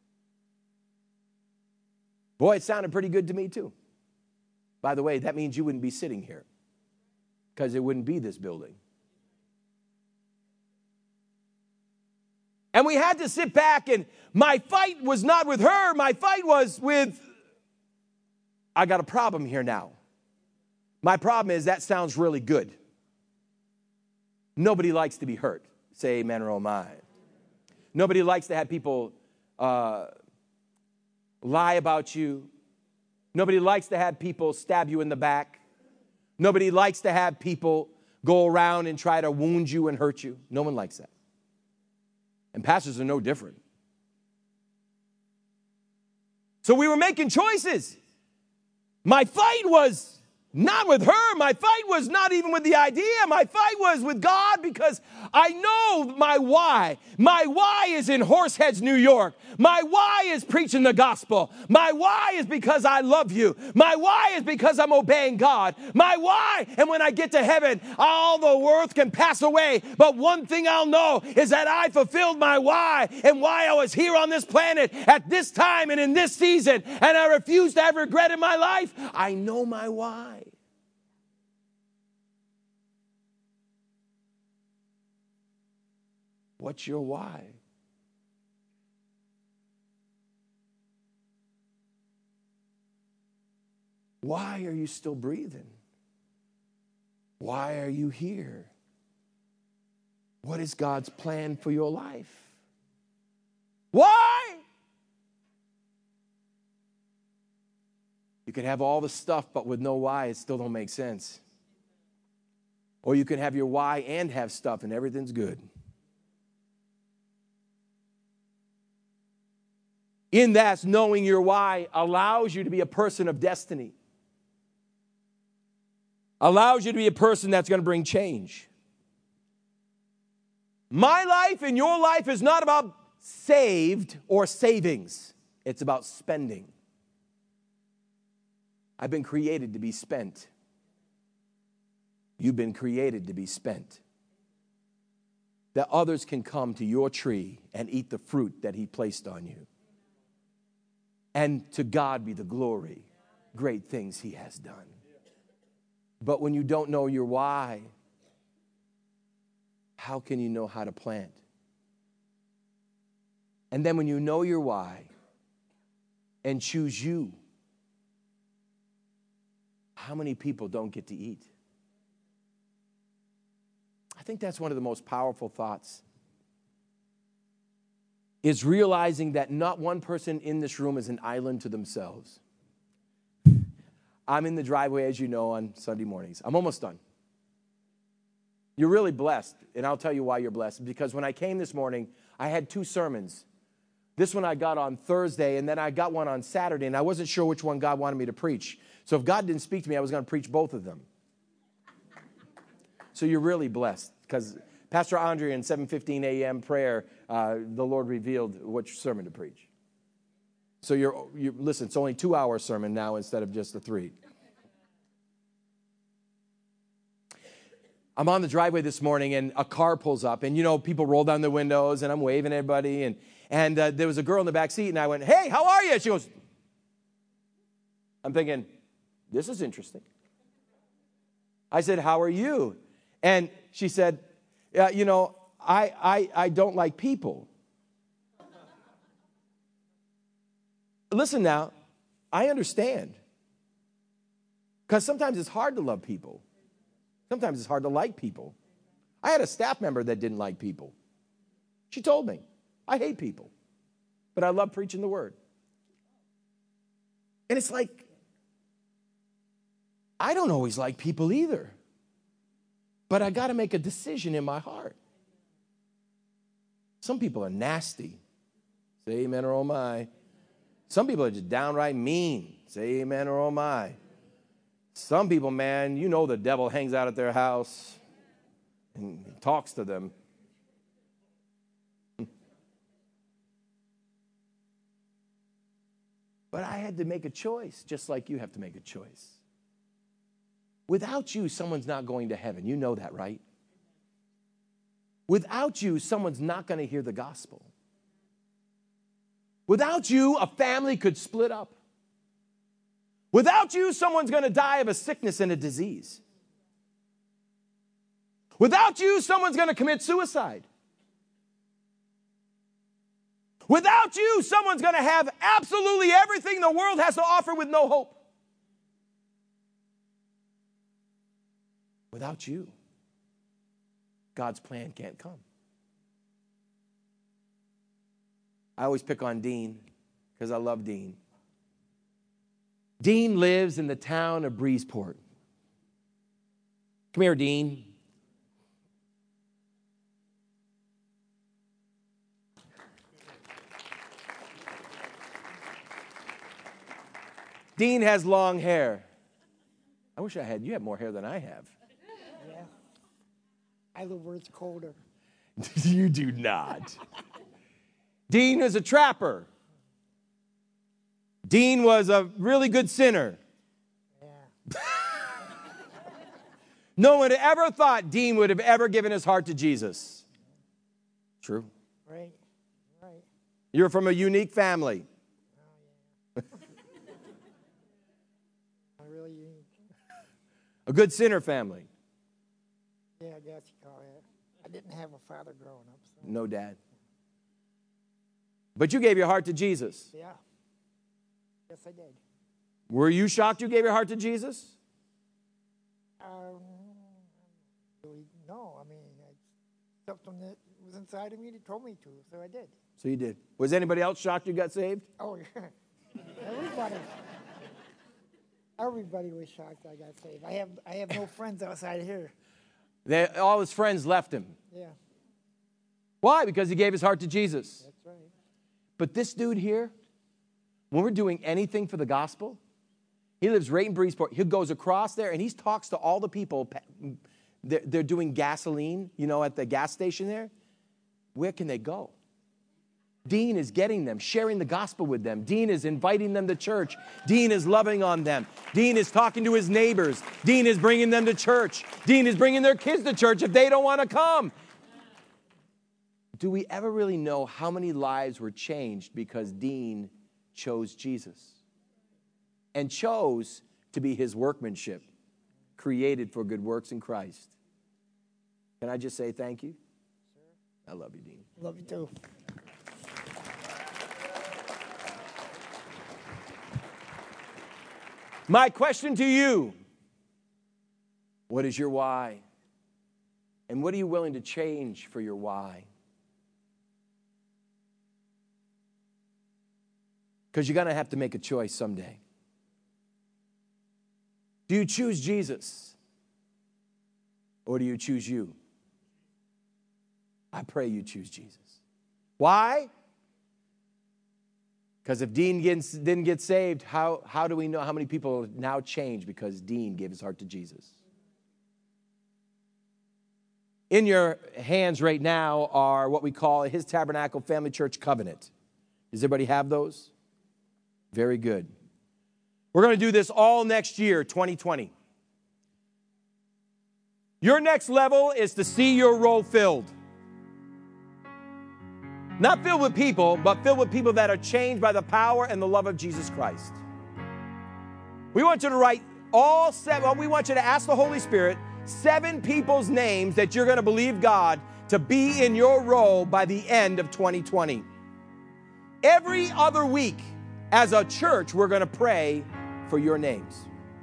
Boy, it sounded pretty good to me too. By the way, that means you wouldn't be sitting here because it wouldn't be this building. And we had to sit back, and my fight was not with her. My fight was with, I got a problem here now. My problem is that sounds really good. Nobody likes to be hurt. Say amen or oh my. Nobody likes to have people lie about you. Nobody likes to have people stab you in the back. Nobody likes to have people go around and try to wound you and hurt you. No one likes that. And pastors are no different. So we were making choices. My fight was not with her. My fight was not even with the idea. My fight was with God because I know my why. My why is in Horseheads, New York. My why is preaching the gospel. My why is because I love you. My why is because I'm obeying God. My why, and when I get to heaven, all the earth can pass away. But one thing I'll know is that I fulfilled my why and why I was here on this planet at this time and in this season. And I refuse to have regret in my life. I know my why. What's your why? Why are you still breathing? Why are you here? What is God's plan for your life? Why? You can have all the stuff, but with no why, it still don't make sense. Or you can have your why and have stuff, and everything's good. In that, knowing your why allows you to be a person of destiny. Allows you to be a person that's going to bring change. My life and your life is not about saved or savings. It's about spending. I've been created to be spent. You've been created to be spent. That others can come to your tree and eat the fruit that He placed on you. And to God be the glory, great things He has done. But when you don't know your why, how can you know how to plant? And then when you know your why and choose you, how many people don't get to eat? I think that's one of the most powerful thoughts, is realizing that not one person in this room is an island to themselves. I'm in the driveway, as you know, on Sunday mornings. I'm almost done. You're really blessed, and I'll tell you why you're blessed. Because when I came this morning, I had 2 sermons. This one I got on Thursday, and then I got one on Saturday, and I wasn't sure which one God wanted me to preach. So if God didn't speak to me, I was going to preach both of them. So you're really blessed, because Pastor Andre in 7:15 a.m. prayer, the Lord revealed which sermon to preach. So you listen, it's only 2-hour sermon now instead of just a 3. I'm on the driveway this morning, and a car pulls up, and, you know, people roll down their windows, and I'm waving at everybody, and there was a girl in the back seat, and I went, "Hey, how are you?" She goes, I'm thinking, this is interesting. I said, "How are you?" And she said, "You know, I don't like people." Listen now, I understand. Because sometimes it's hard to love people. Sometimes it's hard to like people. I had a staff member that didn't like people. She told me, "I hate people, but I love preaching the word." And it's like, I don't always like people either. But I got to make a decision in my heart. Some people are nasty. Say amen or oh my. Some people are just downright mean. Say amen or oh my. Some people, man, you know the devil hangs out at their house and talks to them. But I had to make a choice, just like you have to make a choice. Without you, someone's not going to heaven. You know that, right? Without you, someone's not going to hear the gospel. Without you, a family could split up. Without you, someone's going to die of a sickness and a disease. Without you, someone's going to commit suicide. Without you, someone's going to have absolutely everything the world has to offer with no hope. Without you, God's plan can't come. I always pick on Dean because I love Dean. Dean lives in the town of Breezeport. Come here, Dean. Dean has long hair. I wish you had more hair than I have. Yeah. I live where it's colder. You do not. Dean is a trapper. Dean was a really good sinner. Yeah. No one ever thought Dean would have ever given his heart to Jesus. True. Right. You're from a unique family. Oh, yeah. Really unique. A good sinner family. Yeah, I guess you call it. I didn't have a father growing up. So. No dad. But you gave your heart to Jesus. Yeah. Yes, I did. Were you shocked you gave your heart to Jesus? Really, no. I mean, it's something that was inside of me that told me to, so I did. So you did. Was anybody else shocked you got saved? Oh, yeah. Everybody was shocked I got saved. I have no friends outside of here. All his friends left him. Yeah. Why? Because he gave his heart to Jesus. That's right. But this dude here, when we're doing anything for the gospel, he lives right in Breezeport. He goes across there and he talks to all the people. They're doing gasoline, at the gas station there. Where can they go? Dean is getting them, sharing the gospel with them. Dean is inviting them to church. Dean is loving on them. Dean is talking to his neighbors. Dean is bringing them to church. Dean is bringing their kids to church if they don't want to come. Do we ever really know how many lives were changed because Dean chose Jesus and chose to be his workmanship, created for good works in Christ? Can I just say thank you? I love you, Dean. Love you too. My question to you, what is your why? And what are you willing to change for your why? Because you're going to have to make a choice someday. Do you choose Jesus? Or do you choose you? I pray you choose Jesus. Why? Because if Dean didn't get saved, how do we know how many people now change because Dean gave his heart to Jesus? In your hands right now are what we call His Tabernacle Family Church Covenant. Does everybody have those? Very good. We're going to do this all next year, 2020. Your next level is to see your role filled. Not filled with people, but filled with people that are changed by the power and the love of Jesus Christ. We want you to write all 7, we want you to ask the Holy Spirit 7 people's names that you're going to believe God to be in your role by the end of 2020. Every other week, as a church, we're going to pray for your names.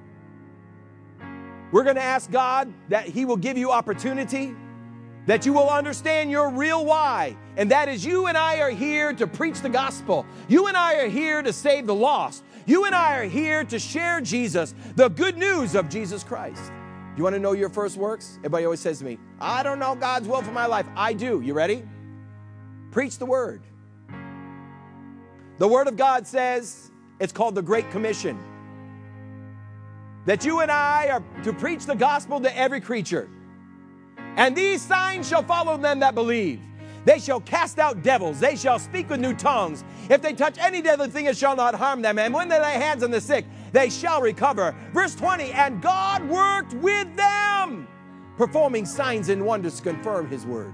We're going to ask God that He will give you opportunity, that you will understand your real why, and that is you and I are here to preach the gospel. You and I are here to save the lost. You and I are here to share Jesus, the good news of Jesus Christ. You want to know your first works? Everybody always says to me, I don't know God's will for my life. I do. You ready? Preach the word. The Word of God says, it's called the Great Commission, that you and I are to preach the gospel to every creature. And these signs shall follow them that believe. They shall cast out devils. They shall speak with new tongues. If they touch any deadly thing, it shall not harm them. And when they lay hands on the sick, they shall recover. Verse 20, and God worked with them, performing signs and wonders to confirm His word.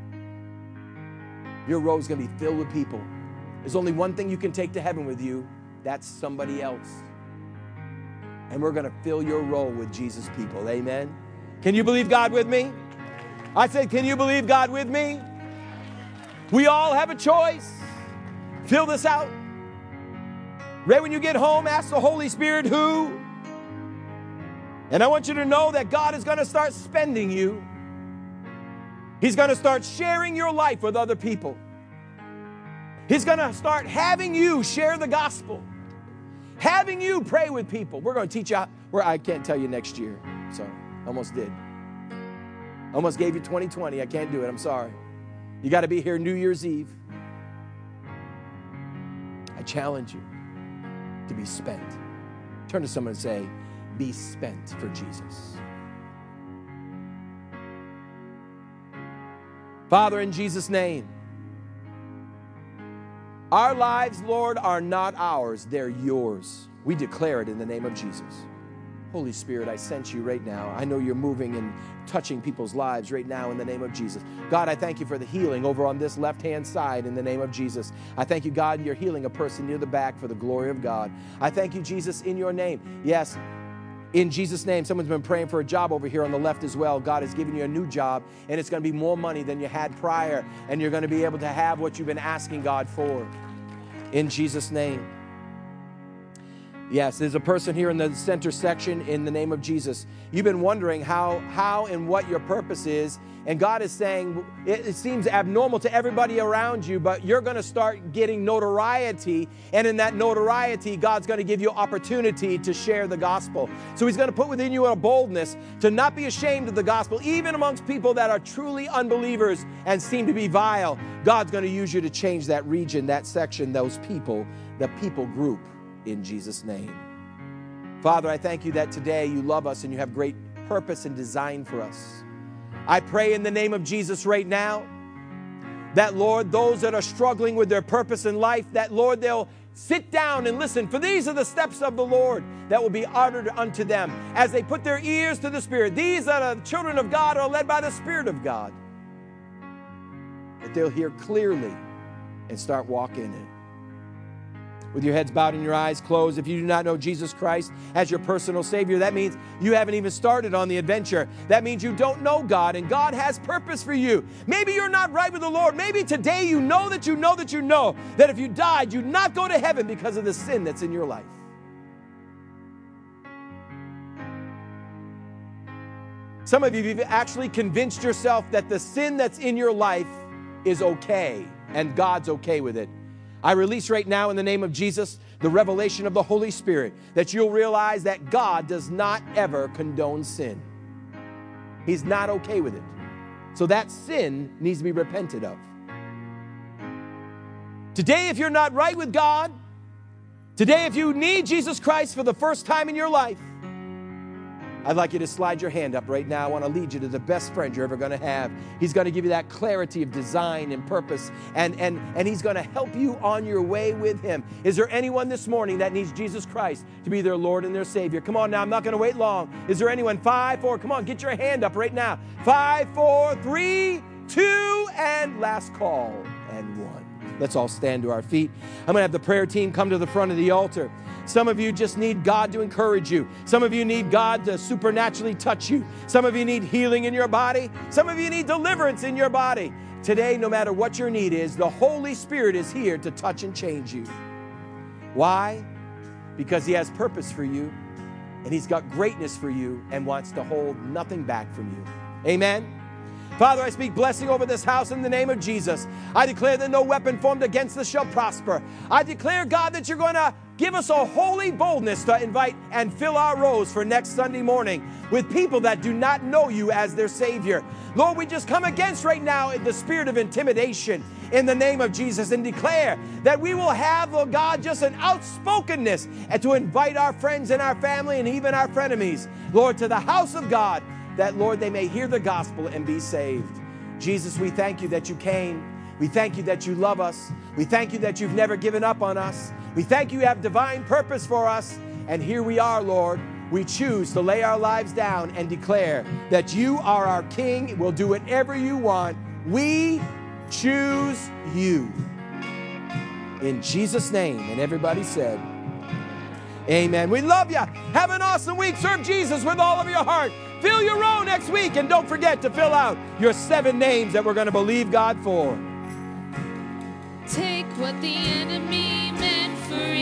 Your row is going to be filled with people. There's only one thing you can take to heaven with you. That's somebody else. And we're going to fill your row with Jesus people. Amen. Can you believe God with me? I said, can you believe God with me? We all have a choice. Fill this out. Right when you get home, ask the Holy Spirit who. And I want you to know that God is going to start spending you. He's going to start sharing your life with other people. He's going to start having you share the gospel. Having you pray with people. We're going to teach you I can't tell you next year. Sorry. Almost did. Almost gave you 2020. I can't do it. I'm sorry. You got to be here New Year's Eve. I challenge you to be spent. Turn to someone and say, be spent for Jesus. Father, in Jesus' name, our lives, Lord, are not ours. They're yours. We declare it in the name of Jesus. Holy Spirit, I sense you right now. I know you're moving and touching people's lives right now in the name of Jesus. God, I thank you for the healing over on this left-hand side in the name of Jesus. I thank you, God, you're healing a person near the back for the glory of God. I thank you, Jesus, in your name. Yes, in Jesus' name. Someone's been praying for a job over here on the left as well. God has given you a new job, and it's going to be more money than you had prior, and you're going to be able to have what you've been asking God for. In Jesus' name. Yes, there's a person here in the center section in the name of Jesus. You've been wondering how and what your purpose is. And God is saying, it seems abnormal to everybody around you, but you're going to start getting notoriety. And in that notoriety, God's going to give you opportunity to share the gospel. So He's going to put within you a boldness to not be ashamed of the gospel, even amongst people that are truly unbelievers and seem to be vile. God's going to use you to change that region, that section, those people, the people group. In Jesus' name. Father, I thank you that today you love us and you have great purpose and design for us. I pray in the name of Jesus right now that, Lord, those that are struggling with their purpose in life, that, Lord, they'll sit down and listen, for these are the steps of the Lord that will be uttered unto them as they put their ears to the Spirit. These that are the children of God are led by the Spirit of God. That they'll hear clearly and start walking in it. With your heads bowed and your eyes closed, if you do not know Jesus Christ as your personal Savior, that means you haven't even started on the adventure. That means you don't know God, and God has purpose for you. Maybe you're not right with the Lord. Maybe today you know that if you died, you'd not go to heaven because of the sin that's in your life. Some of you have actually convinced yourself that the sin that's in your life is okay and God's okay with it. I release right now in the name of Jesus the revelation of the Holy Spirit that you'll realize that God does not ever condone sin. He's not okay with it. So that sin needs to be repented of. Today, if you're not right with God, today, if you need Jesus Christ for the first time in your life, I'd like you to slide your hand up right now. I want to lead you to the best friend you're ever going to have. He's going to give you that clarity of design and purpose, and he's going to help you on your way with him. Is there anyone this morning that needs Jesus Christ to be their Lord and their Savior? Come on now, I'm not going to wait long. Is there anyone? 5, 4, come on, get your hand up right now. 5, 4, 3, 2, and last call, and 1. Let's all stand to our feet. I'm going to have the prayer team come to the front of the altar. Some of you just need God to encourage you. Some of you need God to supernaturally touch you. Some of you need healing in your body. Some of you need deliverance in your body. Today, no matter what your need is, the Holy Spirit is here to touch and change you. Why? Because he has purpose for you, and he's got greatness for you and wants to hold nothing back from you. Amen? Father, I speak blessing over this house in the name of Jesus. I declare that no weapon formed against us shall prosper. I declare, God, that you're going to give us a holy boldness to invite and fill our rows for next Sunday morning with people that do not know you as their Savior. Lord, we just come against right now the spirit of intimidation in the name of Jesus and declare that we will have, Lord God, just an outspokenness and to invite our friends and our family and even our frenemies, Lord, to the house of God, that, Lord, they may hear the gospel and be saved. Jesus, we thank you that you came. We thank you that you love us. We thank you that you've never given up on us. We thank you have divine purpose for us. And here we are, Lord. We choose to lay our lives down and declare that you are our King. We'll do whatever you want. We choose you. In Jesus' name. And everybody said, amen. We love you. Have an awesome week. Serve Jesus with all of your heart. Fill your row next week, and don't forget to fill out your 7 names that we're going to believe God for. Take what the enemy